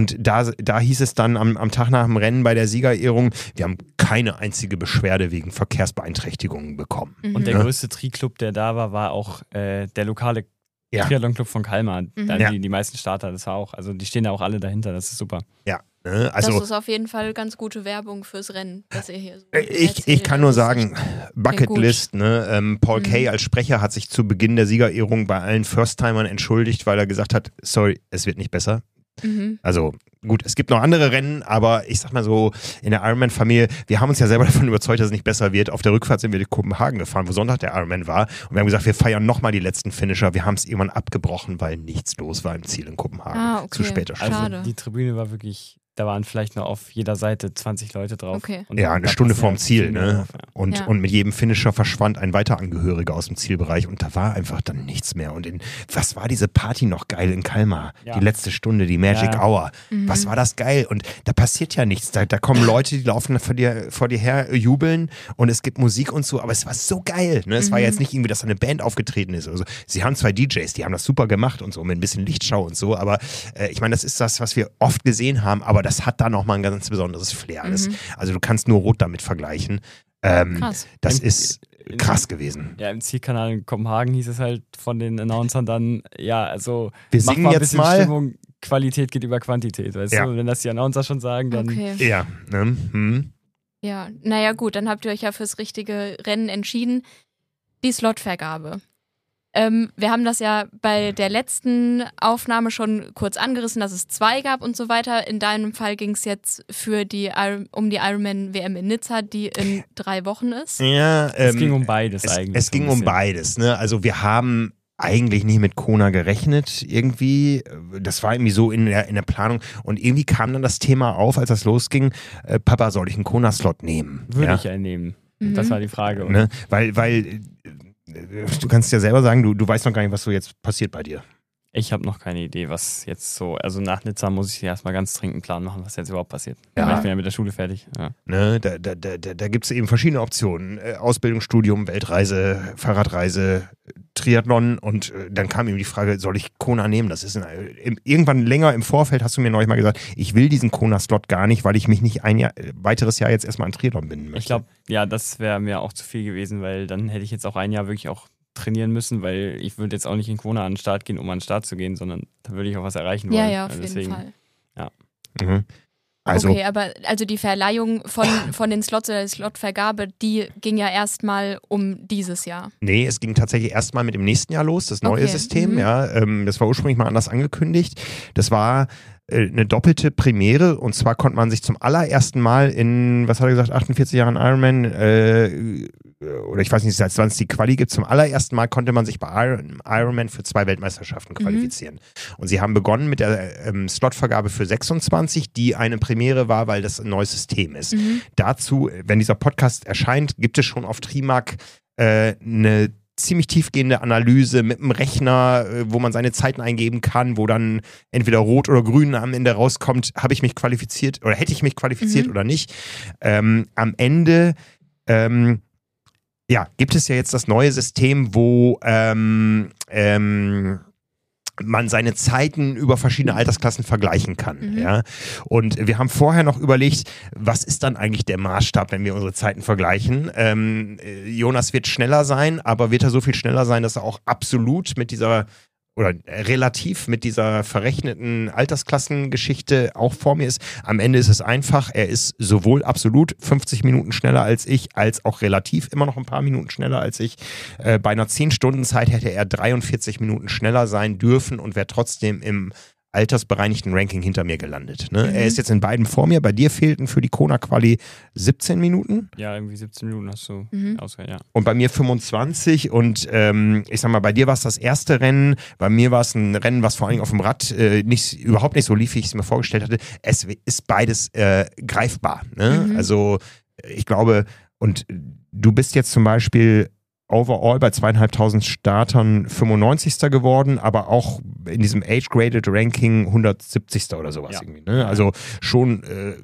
da hieß es dann am Tag nach dem Rennen bei der Siegerehrung, wir haben keine einzige Beschwerde wegen Verkehrsbeeinträchtigungen bekommen. Und der größte Tri-Club, der da war auch der lokale Triathlon-Club von Kalmar. Die meisten Starter, das war auch, also die stehen da auch alle dahinter, das ist super. Ja. Also, das ist auf jeden Fall ganz gute Werbung fürs Rennen, dass ihr hier so ich kann nur sagen, Bucketlist, ne? Paul Kay als Sprecher hat sich zu Beginn der Siegerehrung bei allen First-Timern entschuldigt, weil er gesagt hat, sorry, es wird nicht besser. Also gut, es gibt noch andere Rennen, aber ich sag mal so, in der Ironman-Familie, wir haben uns ja selber davon überzeugt, dass es nicht besser wird. Auf der Rückfahrt sind wir in Kopenhagen gefahren, wo Sonntag der Ironman war, und wir haben gesagt, wir feiern nochmal die letzten Finisher. Wir haben es irgendwann abgebrochen, weil nichts los war im Ziel in Kopenhagen. Zu später Stunde. Also die Tribüne war wirklich, da waren vielleicht nur auf jeder Seite 20 Leute drauf. Und ja, eine Stunde vorm Ziel, ne? Und mit jedem Finisher verschwand ein weiterer Angehöriger aus dem Zielbereich und da war einfach dann nichts mehr. Und was war diese Party noch geil in Kalmar? Die letzte Stunde, die Magic Hour. Was war das geil? Und da passiert ja nichts. Da kommen Leute, die laufen vor dir her, jubeln und es gibt Musik und so, aber es war so geil. Ne? Es war jetzt nicht irgendwie, dass da eine Band aufgetreten ist. Also, sie haben 2 DJs, die haben das super gemacht und so, mit ein bisschen Lichtschau und so, aber ich meine, das ist das, was wir oft gesehen haben, aber das hat da nochmal ein ganz besonderes Flair. Also du kannst nur Rot damit vergleichen. Krass. Das ist krass gewesen. Ja, im Zielkanal in Kopenhagen hieß es halt von den Announcern dann, also wir singen mal ein bisschen jetzt mal Stimmung, Qualität geht über Quantität, weißt du? Wenn das die Announcer schon sagen, dann... Ja, Ja, naja gut, dann habt ihr euch ja fürs richtige Rennen entschieden. Die Slotvergabe. Wir haben das ja bei der letzten Aufnahme schon kurz angerissen, dass es 2 gab und so weiter. In deinem Fall ging es jetzt um die Ironman-WM in Nizza, die in 3 Wochen ist. Ja, es ging um beides eigentlich. Es ging um beides. Ne? Also wir haben eigentlich nicht mit Kona gerechnet irgendwie. Das war irgendwie so in der Planung. Und irgendwie kam dann das Thema auf, als das losging, Papa, soll ich einen Kona-Slot nehmen? Würde ich einen nehmen. Das war die Frage. Ne? Weil du kannst ja selber sagen, du weißt noch gar nicht, was so jetzt passiert bei dir. Ich habe noch keine Idee, was jetzt so, also nach Nizza muss ich erstmal ganz dringend einen Plan machen, was jetzt überhaupt passiert. Ich bin ja mit der Schule fertig. Ja. Ne, da gibt es eben verschiedene Optionen. Ausbildung, Studium, Weltreise, Fahrradreise, Triathlon, und dann kam eben die Frage, soll ich Kona nehmen? Das ist irgendwann länger im Vorfeld, hast du mir neulich mal gesagt, ich will diesen Kona-Slot gar nicht, weil ich mich nicht ein weiteres Jahr jetzt erstmal an Triathlon binden möchte. Ich glaube, das wäre mir auch zu viel gewesen, weil dann hätte ich jetzt auch ein Jahr wirklich auch trainieren müssen, weil ich würde jetzt auch nicht in Kona an den Start gehen, um an den Start zu gehen, sondern da würde ich auch was erreichen wollen. Ja, auf jeden Fall. Ja. Also, okay, aber also die Verleihung von den Slots oder die Slotvergabe, die ging ja erstmal um dieses Jahr. Nee, es ging tatsächlich erstmal mit dem nächsten Jahr los, das neue System. Das war ursprünglich mal anders angekündigt. Das war eine doppelte Premiere, und zwar konnte man sich zum allerersten Mal in, was hat er gesagt, 48 Jahren Ironman, oder ich weiß nicht, seit wann es die Quali gibt, zum allerersten Mal konnte man sich bei Ironman für 2 Weltmeisterschaften qualifizieren. Und sie haben begonnen mit der Slotvergabe für 26, die eine Premiere war, weil das ein neues System ist. Dazu, wenn dieser Podcast erscheint, gibt es schon auf Trimark eine ziemlich tiefgehende Analyse mit einem Rechner, wo man seine Zeiten eingeben kann, wo dann entweder rot oder grün am Ende rauskommt, habe ich mich qualifiziert oder hätte ich mich qualifiziert oder nicht. Am Ende gibt es ja jetzt das neue System, wo man seine Zeiten über verschiedene Altersklassen vergleichen kann. Ja? Und wir haben vorher noch überlegt, was ist dann eigentlich der Maßstab, wenn wir unsere Zeiten vergleichen? Jonas wird schneller sein, aber wird er so viel schneller sein, dass er auch absolut mit dieser oder relativ mit dieser verrechneten Altersklassengeschichte auch vor mir ist. Am Ende ist es einfach, er ist sowohl absolut 50 Minuten schneller als ich, als auch relativ immer noch ein paar Minuten schneller als ich. Bei einer 10-Stunden-Zeit hätte er 43 Minuten schneller sein dürfen und wäre trotzdem im altersbereinigten Ranking hinter mir gelandet. Ne? Er ist jetzt in beiden vor mir. Bei dir fehlten für die Kona-Quali 17 Minuten. Ja, irgendwie 17 Minuten hast du ausgehört, ja. Und bei mir 25 und ich sag mal, bei dir war es das erste Rennen, bei mir war es ein Rennen, was vor allem auf dem Rad überhaupt nicht so lief, wie ich es mir vorgestellt hatte. Es ist beides greifbar. Ne? Also ich glaube, und du bist jetzt zum Beispiel overall bei 2.500 Startern 95. geworden, aber auch in diesem Age-Graded Ranking 170. oder sowas irgendwie. Ne? Also schon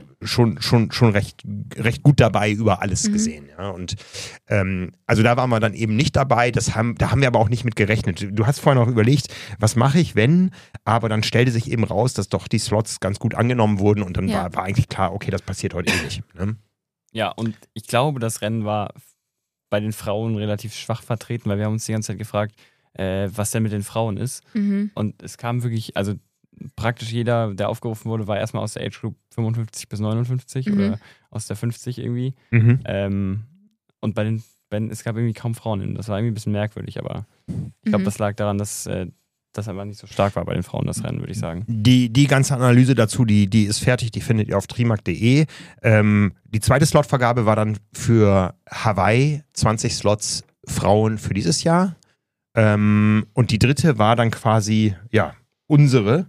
recht gut dabei über alles gesehen. Ja? Und also da waren wir dann eben nicht dabei, da haben wir aber auch nicht mit gerechnet. Du hast vorhin auch überlegt, was mache ich, wenn, aber dann stellte sich eben raus, dass doch die Slots ganz gut angenommen wurden und dann war eigentlich klar, okay, das passiert heute eh nicht. Ne? Ja, und ich glaube, das Rennen war bei den Frauen relativ schwach vertreten, weil wir haben uns die ganze Zeit gefragt, was denn mit den Frauen ist. Und es kam wirklich, also praktisch jeder, der aufgerufen wurde, war erstmal aus der Age Group 55 bis 59 oder aus der 50 irgendwie. Und es gab irgendwie kaum Frauen. Das war irgendwie ein bisschen merkwürdig, aber ich glaube, das lag daran, dass das einfach nicht so stark war bei den Frauen, das Rennen, würde ich sagen. Die ganze Analyse dazu, die ist fertig, die findet ihr auf trimark.de. Die zweite Slotvergabe war dann für Hawaii 20 Slots Frauen für dieses Jahr. Und die dritte war dann quasi, unsere.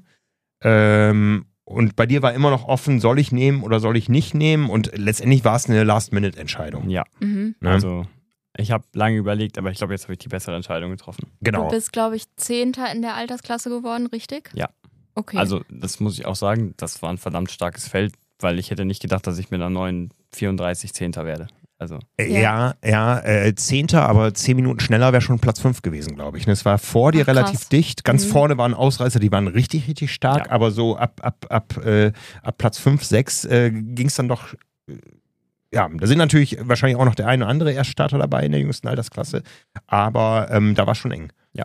Und bei dir war immer noch offen, soll ich nehmen oder soll ich nicht nehmen? Und letztendlich war es eine Last-Minute-Entscheidung. Ja, also ich habe lange überlegt, aber ich glaube, jetzt habe ich die bessere Entscheidung getroffen. Genau. Du bist, glaube ich, 10. in der Altersklasse geworden, richtig? Ja. Okay. Also das muss ich auch sagen, das war ein verdammt starkes Feld, weil ich hätte nicht gedacht, dass ich mit einer neuen 34 10. werde. Also. Ja, 10., aber 10 Minuten schneller wäre schon Platz 5 gewesen, glaube ich. Es war vor dir relativ dicht. Ganz vorne waren Ausreißer, die waren richtig, richtig stark, aber so ab Platz 5, 6 ging es dann doch. Ja, da sind natürlich wahrscheinlich auch noch der eine oder andere Erststarter dabei in der jüngsten Altersklasse, aber da war schon eng. Ja.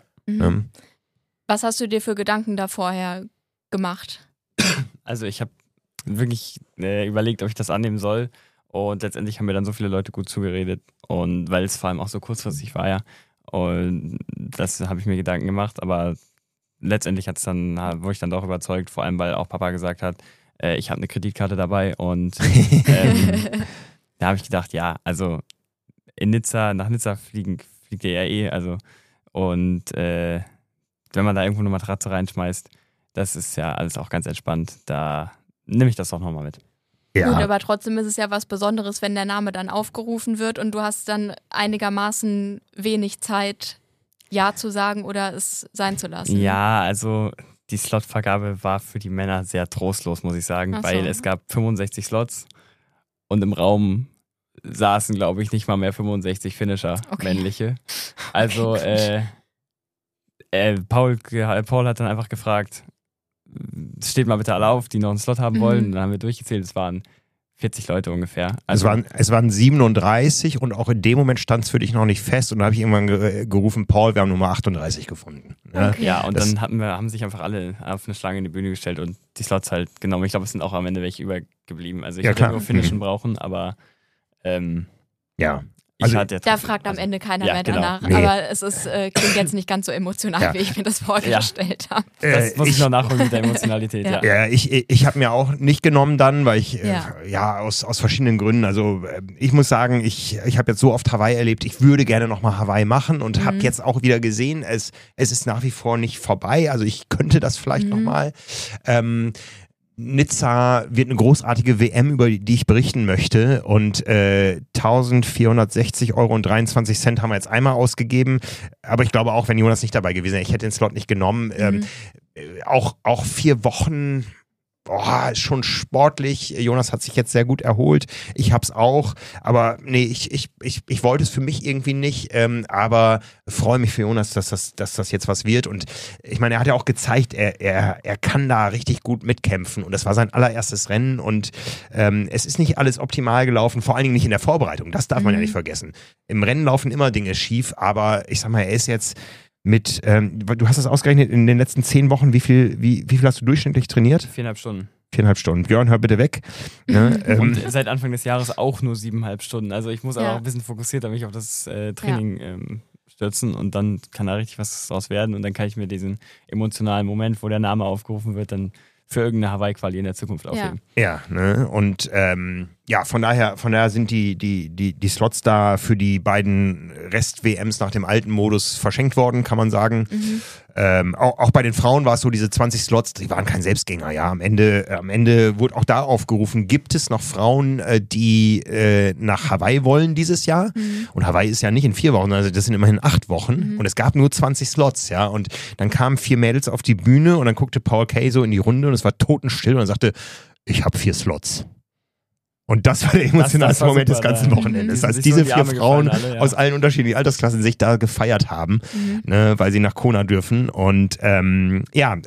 Was hast du dir für Gedanken da vorher gemacht? Also ich habe wirklich überlegt, ob ich das annehmen soll, und letztendlich haben mir dann so viele Leute gut zugeredet, und weil es vor allem auch so kurzfristig war, ja, und das habe ich mir Gedanken gemacht, aber letztendlich wurde ich dann doch überzeugt, vor allem weil auch Papa gesagt hat, ich habe eine Kreditkarte dabei, und da habe ich gedacht, ja, also nach Nizza fliegt ihr ja eh, also, und wenn man da irgendwo eine Matratze reinschmeißt, das ist ja alles auch ganz entspannt, da nehme ich das doch nochmal mit. Ja. Gut, aber trotzdem ist es ja was Besonderes, wenn der Name dann aufgerufen wird und du hast dann einigermaßen wenig Zeit, Ja zu sagen oder es sein zu lassen. Ja, also die Slotvergabe war für die Männer sehr trostlos, muss ich sagen, weil es gab 65 Slots und im Raum saßen, glaube ich, nicht mal mehr 65 Finisher, männliche. Also Paul hat dann einfach gefragt, steht mal bitte alle auf, die noch einen Slot haben wollen. Und dann haben wir durchgezählt, es waren 40 Leute ungefähr. Also es waren 37 und auch in dem Moment stand es für dich noch nicht fest, und da habe ich irgendwann gerufen, Paul, wir haben Nummer 38 gefunden. Ja, okay. Ja, und dann haben sich einfach alle auf eine Schlange in die Bühne gestellt und die Slots halt genommen. Ich glaube, es sind auch am Ende welche übergeblieben. Also ich hätte nur Finishen brauchen, aber ja. Da fragt am Ende keiner mehr danach, aber es klingt jetzt nicht ganz so emotional, wie ich mir das vorgestellt habe. Das muss ich noch nachholen mit der Emotionalität, Ja, ich habe mir auch nicht genommen dann, weil ich, aus verschiedenen Gründen, also ich muss sagen, ich habe jetzt so oft Hawaii erlebt, ich würde gerne nochmal Hawaii machen und habe jetzt auch wieder gesehen, es ist nach wie vor nicht vorbei, also ich könnte das vielleicht nochmal. Nizza wird eine großartige WM, über die ich berichten möchte, und 1.460 € und 23 Cent haben wir jetzt einmal ausgegeben, aber ich glaube auch, wenn Jonas nicht dabei gewesen wäre, ich hätte den Slot nicht genommen, auch 4 Wochen, ist schon sportlich. Jonas hat sich jetzt sehr gut erholt. Ich hab's auch. Aber nee, ich wollte es für mich irgendwie nicht. Aber freue mich für Jonas, dass das jetzt was wird. Und ich meine, er hat ja auch gezeigt, er kann da richtig gut mitkämpfen. Und das war sein allererstes Rennen. Und es ist nicht alles optimal gelaufen, vor allen Dingen nicht in der Vorbereitung. Das darf man ja nicht vergessen. Im Rennen laufen immer Dinge schief. Aber ich sag mal, er ist jetzt du hast das ausgerechnet, in den letzten 10 Wochen, wie viel hast du durchschnittlich trainiert? 4,5 Stunden. 4,5 Stunden. Björn, hör bitte weg. Ne? Und seit Anfang des Jahres auch nur 7,5 Stunden. Also ich muss aber auch ein bisschen fokussierter mich auf das Training stürzen und dann kann da richtig was draus werden und dann kann ich mir diesen emotionalen Moment, wo der Name aufgerufen wird, dann für irgendeine Hawaii-Quali in der Zukunft aufheben. Ja, ne? Und von daher sind die Slots da für die beiden Rest-WMs nach dem alten Modus verschenkt worden, kann man sagen. Auch bei den Frauen war es so, diese 20 Slots, die waren kein Selbstgänger, ja. Am Ende wurde auch da aufgerufen, gibt es noch Frauen, die nach Hawaii wollen dieses Jahr? Und Hawaii ist ja nicht in 4 Wochen, also das sind immerhin 8 Wochen. Und es gab nur 20 Slots, ja. Und dann kamen 4 Mädels auf die Bühne und dann guckte Paul Kay so in die Runde und es war totenstill und er sagte, ich habe 4 Slots. Und das war der emotionalste Moment des ganzen Wochenendes, als diese 4 Frauen aus allen unterschiedlichen Altersklassen sich da gefeiert haben, ne, weil sie nach Kona dürfen. Und von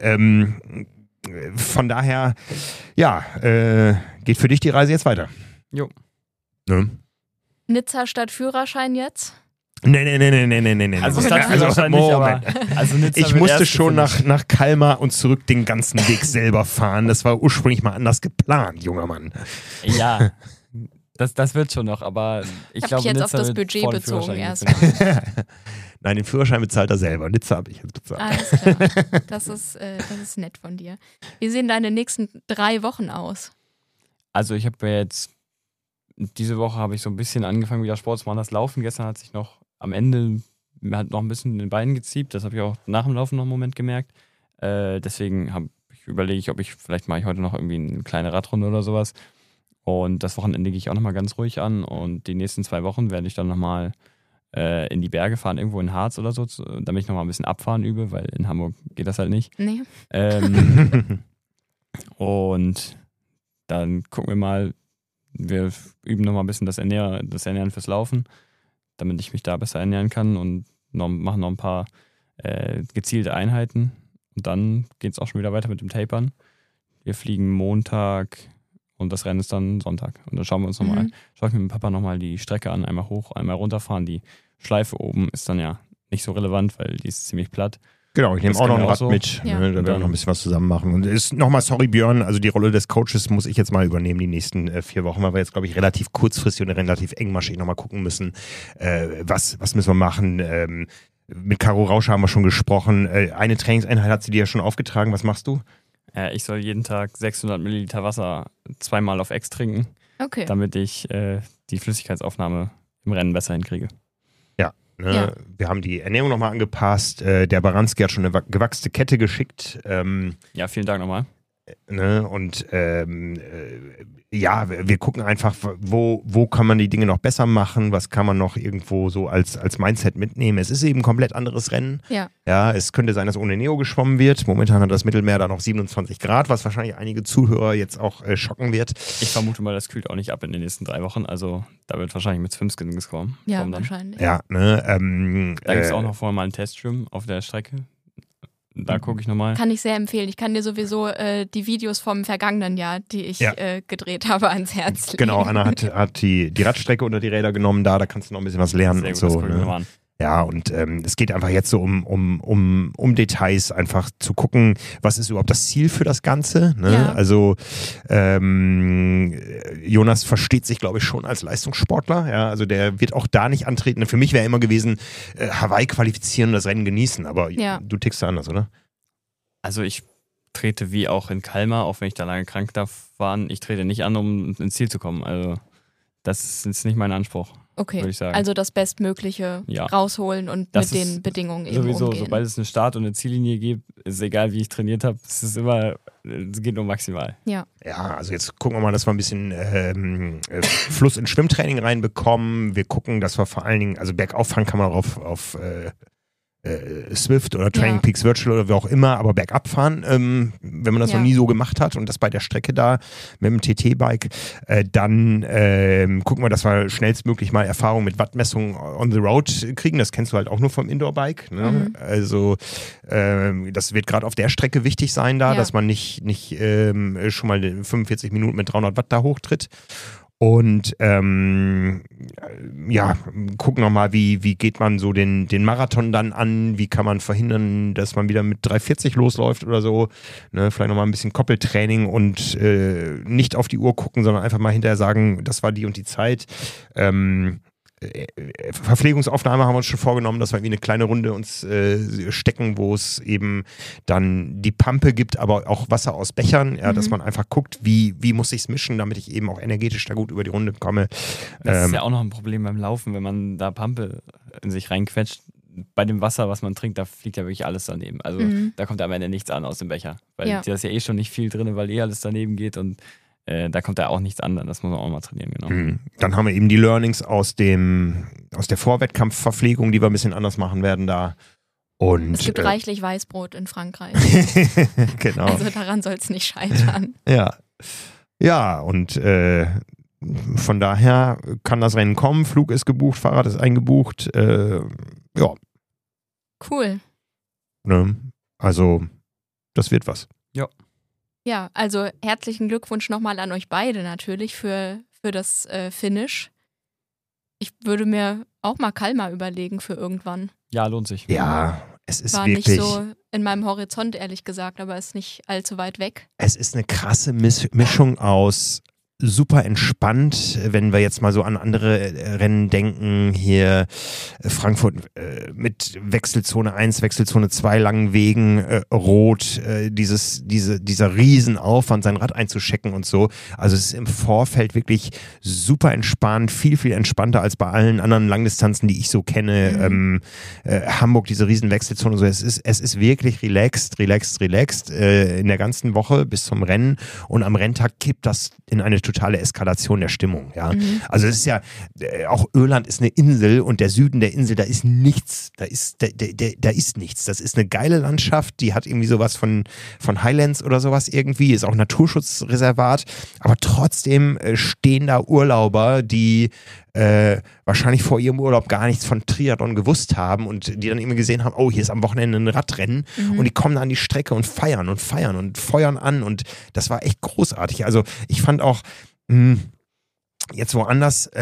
daher, geht für dich die Reise jetzt weiter. Jo. Ne? Nizza statt Führerschein jetzt? Nee. Also Stadtführerschein nicht, aber Nizza ich musste schon nach Kalmar und zurück den ganzen Weg selber fahren. Das war ursprünglich mal anders geplant, junger Mann. Ja, das wird schon noch, aber ich glaube, jetzt Nizza auf das wird Budget vor dem bezogen Führerschein erstmal. Nein, den Führerschein bezahlt er selber. Nizza habe ich jetzt bezahlt. Alles klar. Das ist nett von dir. Wie sehen deine nächsten 3 Wochen aus? Also ich habe jetzt, diese Woche habe ich so ein bisschen angefangen, wieder Sport zu machen. Das Laufen gestern hat sich noch am Ende hat noch ein bisschen in den Beinen geziebt. Das habe ich auch nach dem Laufen noch einen Moment gemerkt. Deswegen überlege ich, ob vielleicht mache ich heute noch irgendwie eine kleine Radrunde oder sowas. Und das Wochenende gehe ich auch nochmal ganz ruhig an. Und die nächsten 2 Wochen werde ich dann nochmal in die Berge fahren, irgendwo in Harz oder so, damit ich nochmal ein bisschen abfahren übe, weil in Hamburg geht das halt nicht. Nee. Und dann gucken wir mal, wir üben nochmal ein bisschen das Ernähren fürs Laufen, damit ich mich da besser ernähren kann und machen noch ein paar gezielte Einheiten. Und dann geht es auch schon wieder weiter mit dem Tapern. Wir fliegen Montag und das Rennen ist dann Sonntag. Und dann schaue ich mit dem Papa nochmal die Strecke an, einmal hoch, einmal runterfahren. Die Schleife oben ist dann ja nicht so relevant, weil die ist ziemlich platt. Genau, ich nehme auch noch ein Rad mit, da werden wir noch ein bisschen was zusammen machen. Und ist nochmal, sorry Björn, also die Rolle des Coaches muss ich jetzt mal übernehmen die nächsten 4 Wochen, weil wir jetzt, glaube ich, relativ kurzfristig und relativ engmaschig nochmal gucken müssen, was müssen wir machen. Mit Caro Rauscher haben wir schon gesprochen. Eine Trainingseinheit hat sie dir ja schon aufgetragen. Was machst du? Ich soll jeden Tag 600 Milliliter Wasser 2-mal auf Ex trinken, damit ich die Flüssigkeitsaufnahme im Rennen besser hinkriege. Ne? Ja. Wir haben die Ernährung nochmal angepasst. Der Baranski hat schon eine gewachste Kette geschickt. Ja, vielen Dank nochmal. Ne? Und wir gucken einfach, wo kann man die Dinge noch besser machen, was kann man noch irgendwo so als Mindset mitnehmen. Es ist eben ein komplett anderes Rennen. Ja, es könnte sein, dass ohne Neo geschwommen wird. Momentan hat das Mittelmeer da noch 27 Grad, was wahrscheinlich einige Zuhörer jetzt auch schocken wird. Ich vermute mal, das kühlt auch nicht ab in den nächsten 3 Wochen. Also da wird wahrscheinlich mit Swimskins kommen. Ja, wahrscheinlich. Ja, ne, da gibt es auch noch vorher mal einen Testschwimmen auf der Strecke. Da gucke ich nochmal. Kann ich sehr empfehlen. Ich kann dir sowieso die Videos vom vergangenen Jahr, die ich gedreht habe, ans Herz legen. Genau, Anna hat die Radstrecke unter die Räder genommen, da kannst du noch ein bisschen was lernen. Sehr gut, und so. Ne? Ja, und es geht einfach jetzt so um Details, einfach zu gucken, was ist überhaupt das Ziel für das Ganze. Ne? Ja. Also Jonas versteht sich, glaube ich, schon als Leistungssportler. Ja? Also der wird auch da nicht antreten. Für mich wäre immer gewesen, Hawaii qualifizieren und das Rennen genießen. Aber du tickst da anders, oder? Also ich trete wie auch in Kalmar, auch wenn ich da lange krank war, ich trete nicht an, um ins Ziel zu kommen. Also das ist nicht mein Anspruch. Okay, würde ich sagen. Also das Bestmögliche rausholen und das mit den Bedingungen eben sowieso, umgehen. Sobald es eine Start- und eine Ziellinie gibt, ist egal, wie ich trainiert habe, es geht nur maximal. Ja, also jetzt gucken wir mal, dass wir ein bisschen Fluss ins Schwimmtraining reinbekommen. Wir gucken, dass wir vor allen Dingen, also bergauf fahren kann man auch auf Swift oder Training Peaks Virtual oder wie auch immer, aber bergab fahren, wenn man das noch nie so gemacht hat und das bei der Strecke da mit dem TT-Bike, dann gucken wir, dass wir schnellstmöglich mal Erfahrung mit Wattmessungen on the road kriegen. Das kennst du halt auch nur vom Indoor-Bike. Ne? Also das wird gerade auf der Strecke wichtig sein da, dass man nicht schon mal 45 Minuten mit 300 Watt da hochtritt. Und gucken nochmal, wie geht man so den Marathon dann an, wie kann man verhindern, dass man wieder mit 3,40 losläuft oder so. Ne? Vielleicht nochmal ein bisschen Koppeltraining und nicht auf die Uhr gucken, sondern einfach mal hinterher sagen, das war die und die Zeit. Verpflegungsaufnahme haben wir uns schon vorgenommen, dass wir irgendwie eine kleine Runde uns stecken, wo es eben dann die Pampe gibt, aber auch Wasser aus Bechern, dass man einfach guckt, wie muss ich es mischen, damit ich eben auch energetisch da gut über die Runde komme. Das ist ja auch noch ein Problem beim Laufen, wenn man da Pampe in sich reinquetscht. Bei dem Wasser, was man trinkt, da fliegt ja wirklich alles daneben. Also da kommt am Ende nichts an aus dem Becher, weil da ist ja eh schon nicht viel drin, weil alles daneben geht und da kommt ja auch nichts an, das muss man auch mal trainieren, genau. Dann haben wir eben die Learnings aus der Vorwettkampfverpflegung, die wir ein bisschen anders machen werden da. Und, es gibt reichlich Weißbrot in Frankreich. Genau. Also daran soll es nicht scheitern. Ja, und von daher kann das Rennen kommen, Flug ist gebucht, Fahrrad ist eingebucht, ja. Cool. Ne? Also, das wird was. Ja, also herzlichen Glückwunsch nochmal an euch beide natürlich für das Finish. Ich würde mir auch mal Kalmar überlegen für irgendwann. Ja, lohnt sich. Ja, es ist War wirklich... nicht so in meinem Horizont, ehrlich gesagt, aber ist nicht allzu weit weg. Es ist eine krasse Mischung aus super entspannt, wenn wir jetzt mal so an andere Rennen denken, hier Frankfurt mit Wechselzone 1, Wechselzone 2 langen Wegen, rot, dieser Riesenaufwand, sein Rad einzuchecken und so. Also es ist im Vorfeld wirklich super entspannt, viel, viel entspannter als bei allen anderen Langdistanzen, die ich so kenne. Hamburg, diese riesen Wechselzone und so. Es ist wirklich relaxed in der ganzen Woche bis zum Rennen und am Renntag kippt das in eine totale Eskalation der Stimmung, ja. Also es ist ja, auch Öland ist eine Insel und der Süden der Insel, da ist nichts, da ist nichts. Das ist eine geile Landschaft, die hat irgendwie sowas von Highlands oder sowas irgendwie, ist auch Naturschutzreservat, aber trotzdem stehen da Urlauber, die wahrscheinlich vor ihrem Urlaub gar nichts von Triathlon gewusst haben und die dann immer gesehen haben, oh, hier ist am Wochenende ein Radrennen und die kommen da an die Strecke und feiern und feuern an und das war echt großartig. Also ich fand auch jetzt woanders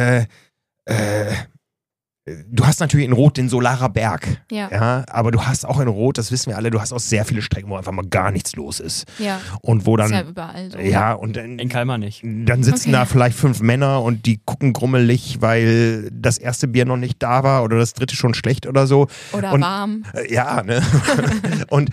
du hast natürlich in Rot den Solarer Berg, ja, aber du hast auch in Rot, das wissen wir alle, du hast auch sehr viele Strecken, wo einfach mal gar nichts los ist. Ja. Und wo dann, ist ja überall so. Ja, und dann, in Kalmar nicht. Dann sitzen da vielleicht 5 Männer und die gucken grummelig, weil das erste Bier noch nicht da war oder das dritte schon schlecht oder so. Oder warm. Ja, ne? und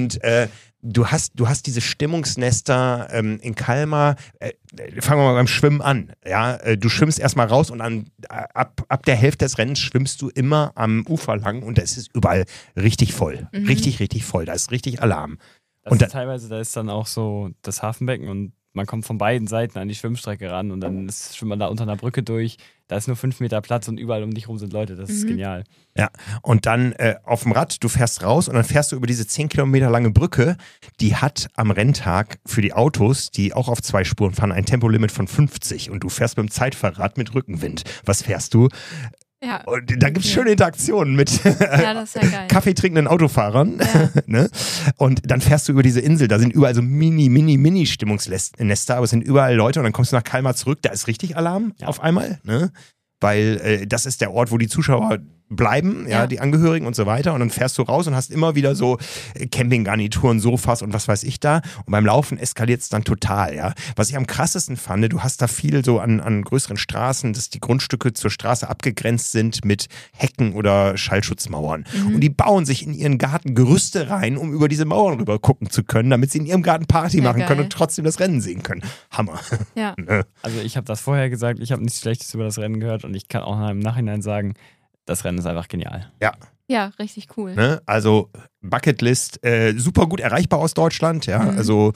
du hast diese Stimmungsnester in Kalmar. Fangen wir mal beim Schwimmen an. Ja? Du schwimmst erstmal raus und ab der Hälfte des Rennens schwimmst du immer am Ufer lang und es ist überall richtig voll. Richtig, richtig voll. Da ist richtig Alarm. Teilweise, da ist dann auch so das Hafenbecken und man kommt von beiden Seiten an die Schwimmstrecke ran und dann schwimmt man da unter einer Brücke durch. Da ist nur 5 Meter Platz und überall um dich rum sind Leute. Das ist genial. Ja, und dann auf dem Rad, du fährst raus und dann fährst du über diese 10 Kilometer lange Brücke. Die hat am Renntag für die Autos, die auch auf 2 Spuren fahren, ein Tempolimit von 50 und du fährst mit dem Zeitfahrrad mit Rückenwind. Was fährst du? Ja. Und da gibt es schöne Interaktionen mit das ist ja geil. Kaffee trinkenden Autofahrern. Ja. Ne? Und dann fährst du über diese Insel, da sind überall so mini Stimmungsnester, aber es sind überall Leute und dann kommst du nach Kalmar zurück, da ist richtig Alarm auf einmal, ne? Weil das ist der Ort, wo die Zuschauer bleiben, die Angehörigen und so weiter und dann fährst du raus und hast immer wieder so Campinggarnituren, Sofas und was weiß ich da und beim Laufen eskaliert es dann total, ja. Was ich am krassesten fand, du hast da viel so an größeren Straßen, dass die Grundstücke zur Straße abgegrenzt sind mit Hecken oder Schallschutzmauern und die bauen sich in ihren Garten Gerüste rein, um über diese Mauern rüber gucken zu können, damit sie in ihrem Garten Party machen können und trotzdem das Rennen sehen können. Hammer. Ja. Also ich habe das vorher gesagt, ich habe nichts Schlechtes über das Rennen gehört und ich kann auch im Nachhinein sagen, das Rennen ist einfach genial. Ja, richtig cool. Ne? Also Bucketlist, super gut erreichbar aus Deutschland. Ja? Also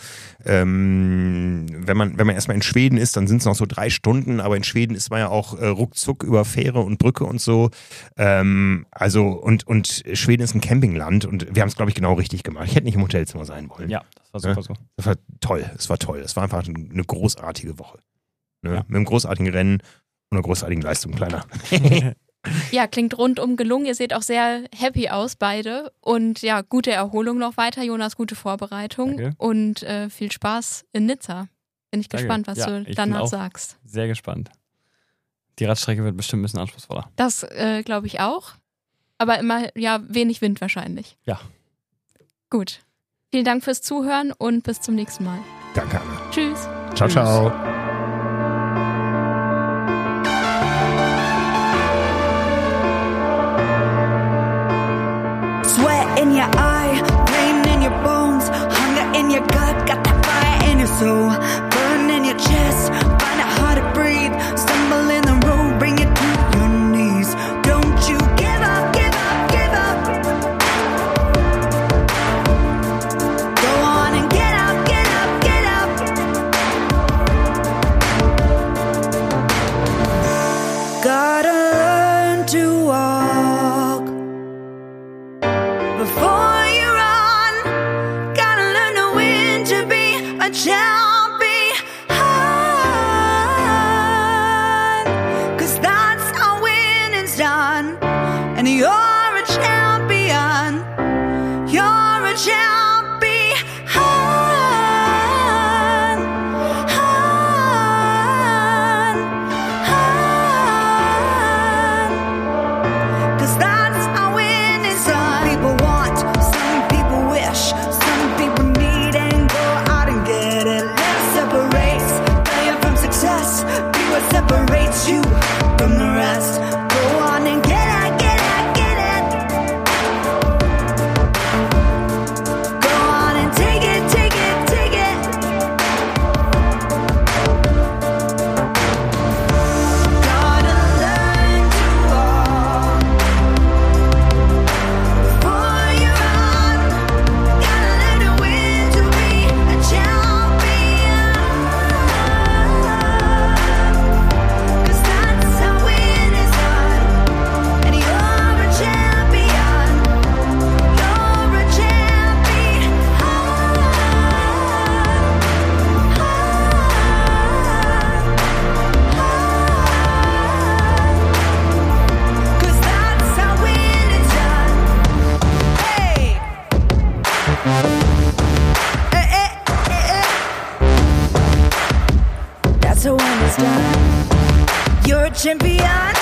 wenn man erstmal in Schweden ist, dann sind es noch so 3 Stunden, aber in Schweden ist man ja auch ruckzuck über Fähre und Brücke und so. Also und Schweden ist ein Campingland und wir haben es, glaube ich, genau richtig gemacht. Ich hätte nicht im Hotelzimmer sein wollen. Ja, das war super so. Das war toll, es war einfach eine großartige Woche. Ne? Mit einem großartigen Rennen und einer großartigen Leistung, kleiner. Ja, klingt rundum gelungen. Ihr seht auch sehr happy aus, beide. Und ja, gute Erholung noch weiter. Jonas, gute Vorbereitung. Danke. Und viel Spaß in Nizza. Bin ich gespannt, was du danach sagst. Sehr gespannt. Die Radstrecke wird bestimmt ein bisschen anspruchsvoller. Das glaube ich auch. Aber immer, wenig Wind wahrscheinlich. Ja. Gut. Vielen Dank fürs Zuhören und bis zum nächsten Mal. Danke, Anna. Tschüss. Ciao, ciao. Sweat in your eye, pain in your bones, hunger in your gut, got that fire in your soul, burn in your chest, find it hard to breathe, stumble in the road, bring it to your knees. Don't you give up, give up, give up. Go on and get up, get up, get up. Gotta learn to walk before you run. Gotta learn to win to be a champion. 'Cause that's how winning's done. And you're a champion. You're a champion. 'Cause that's how winning's done. People want, some people wish, some people need, and go out and get it. Let's separate failure from success. Be what separates you from the rest. Go on and get it, get it, get it. Go on and take it, take it, take it. Gotta learn to walk before you run. Gotta learn to win to be a champion. 'Cause that's how winning's done. And you're a champion. You're a champion. 'Cause that's how winning's done. Hey. That's how winning's done. You're a champion.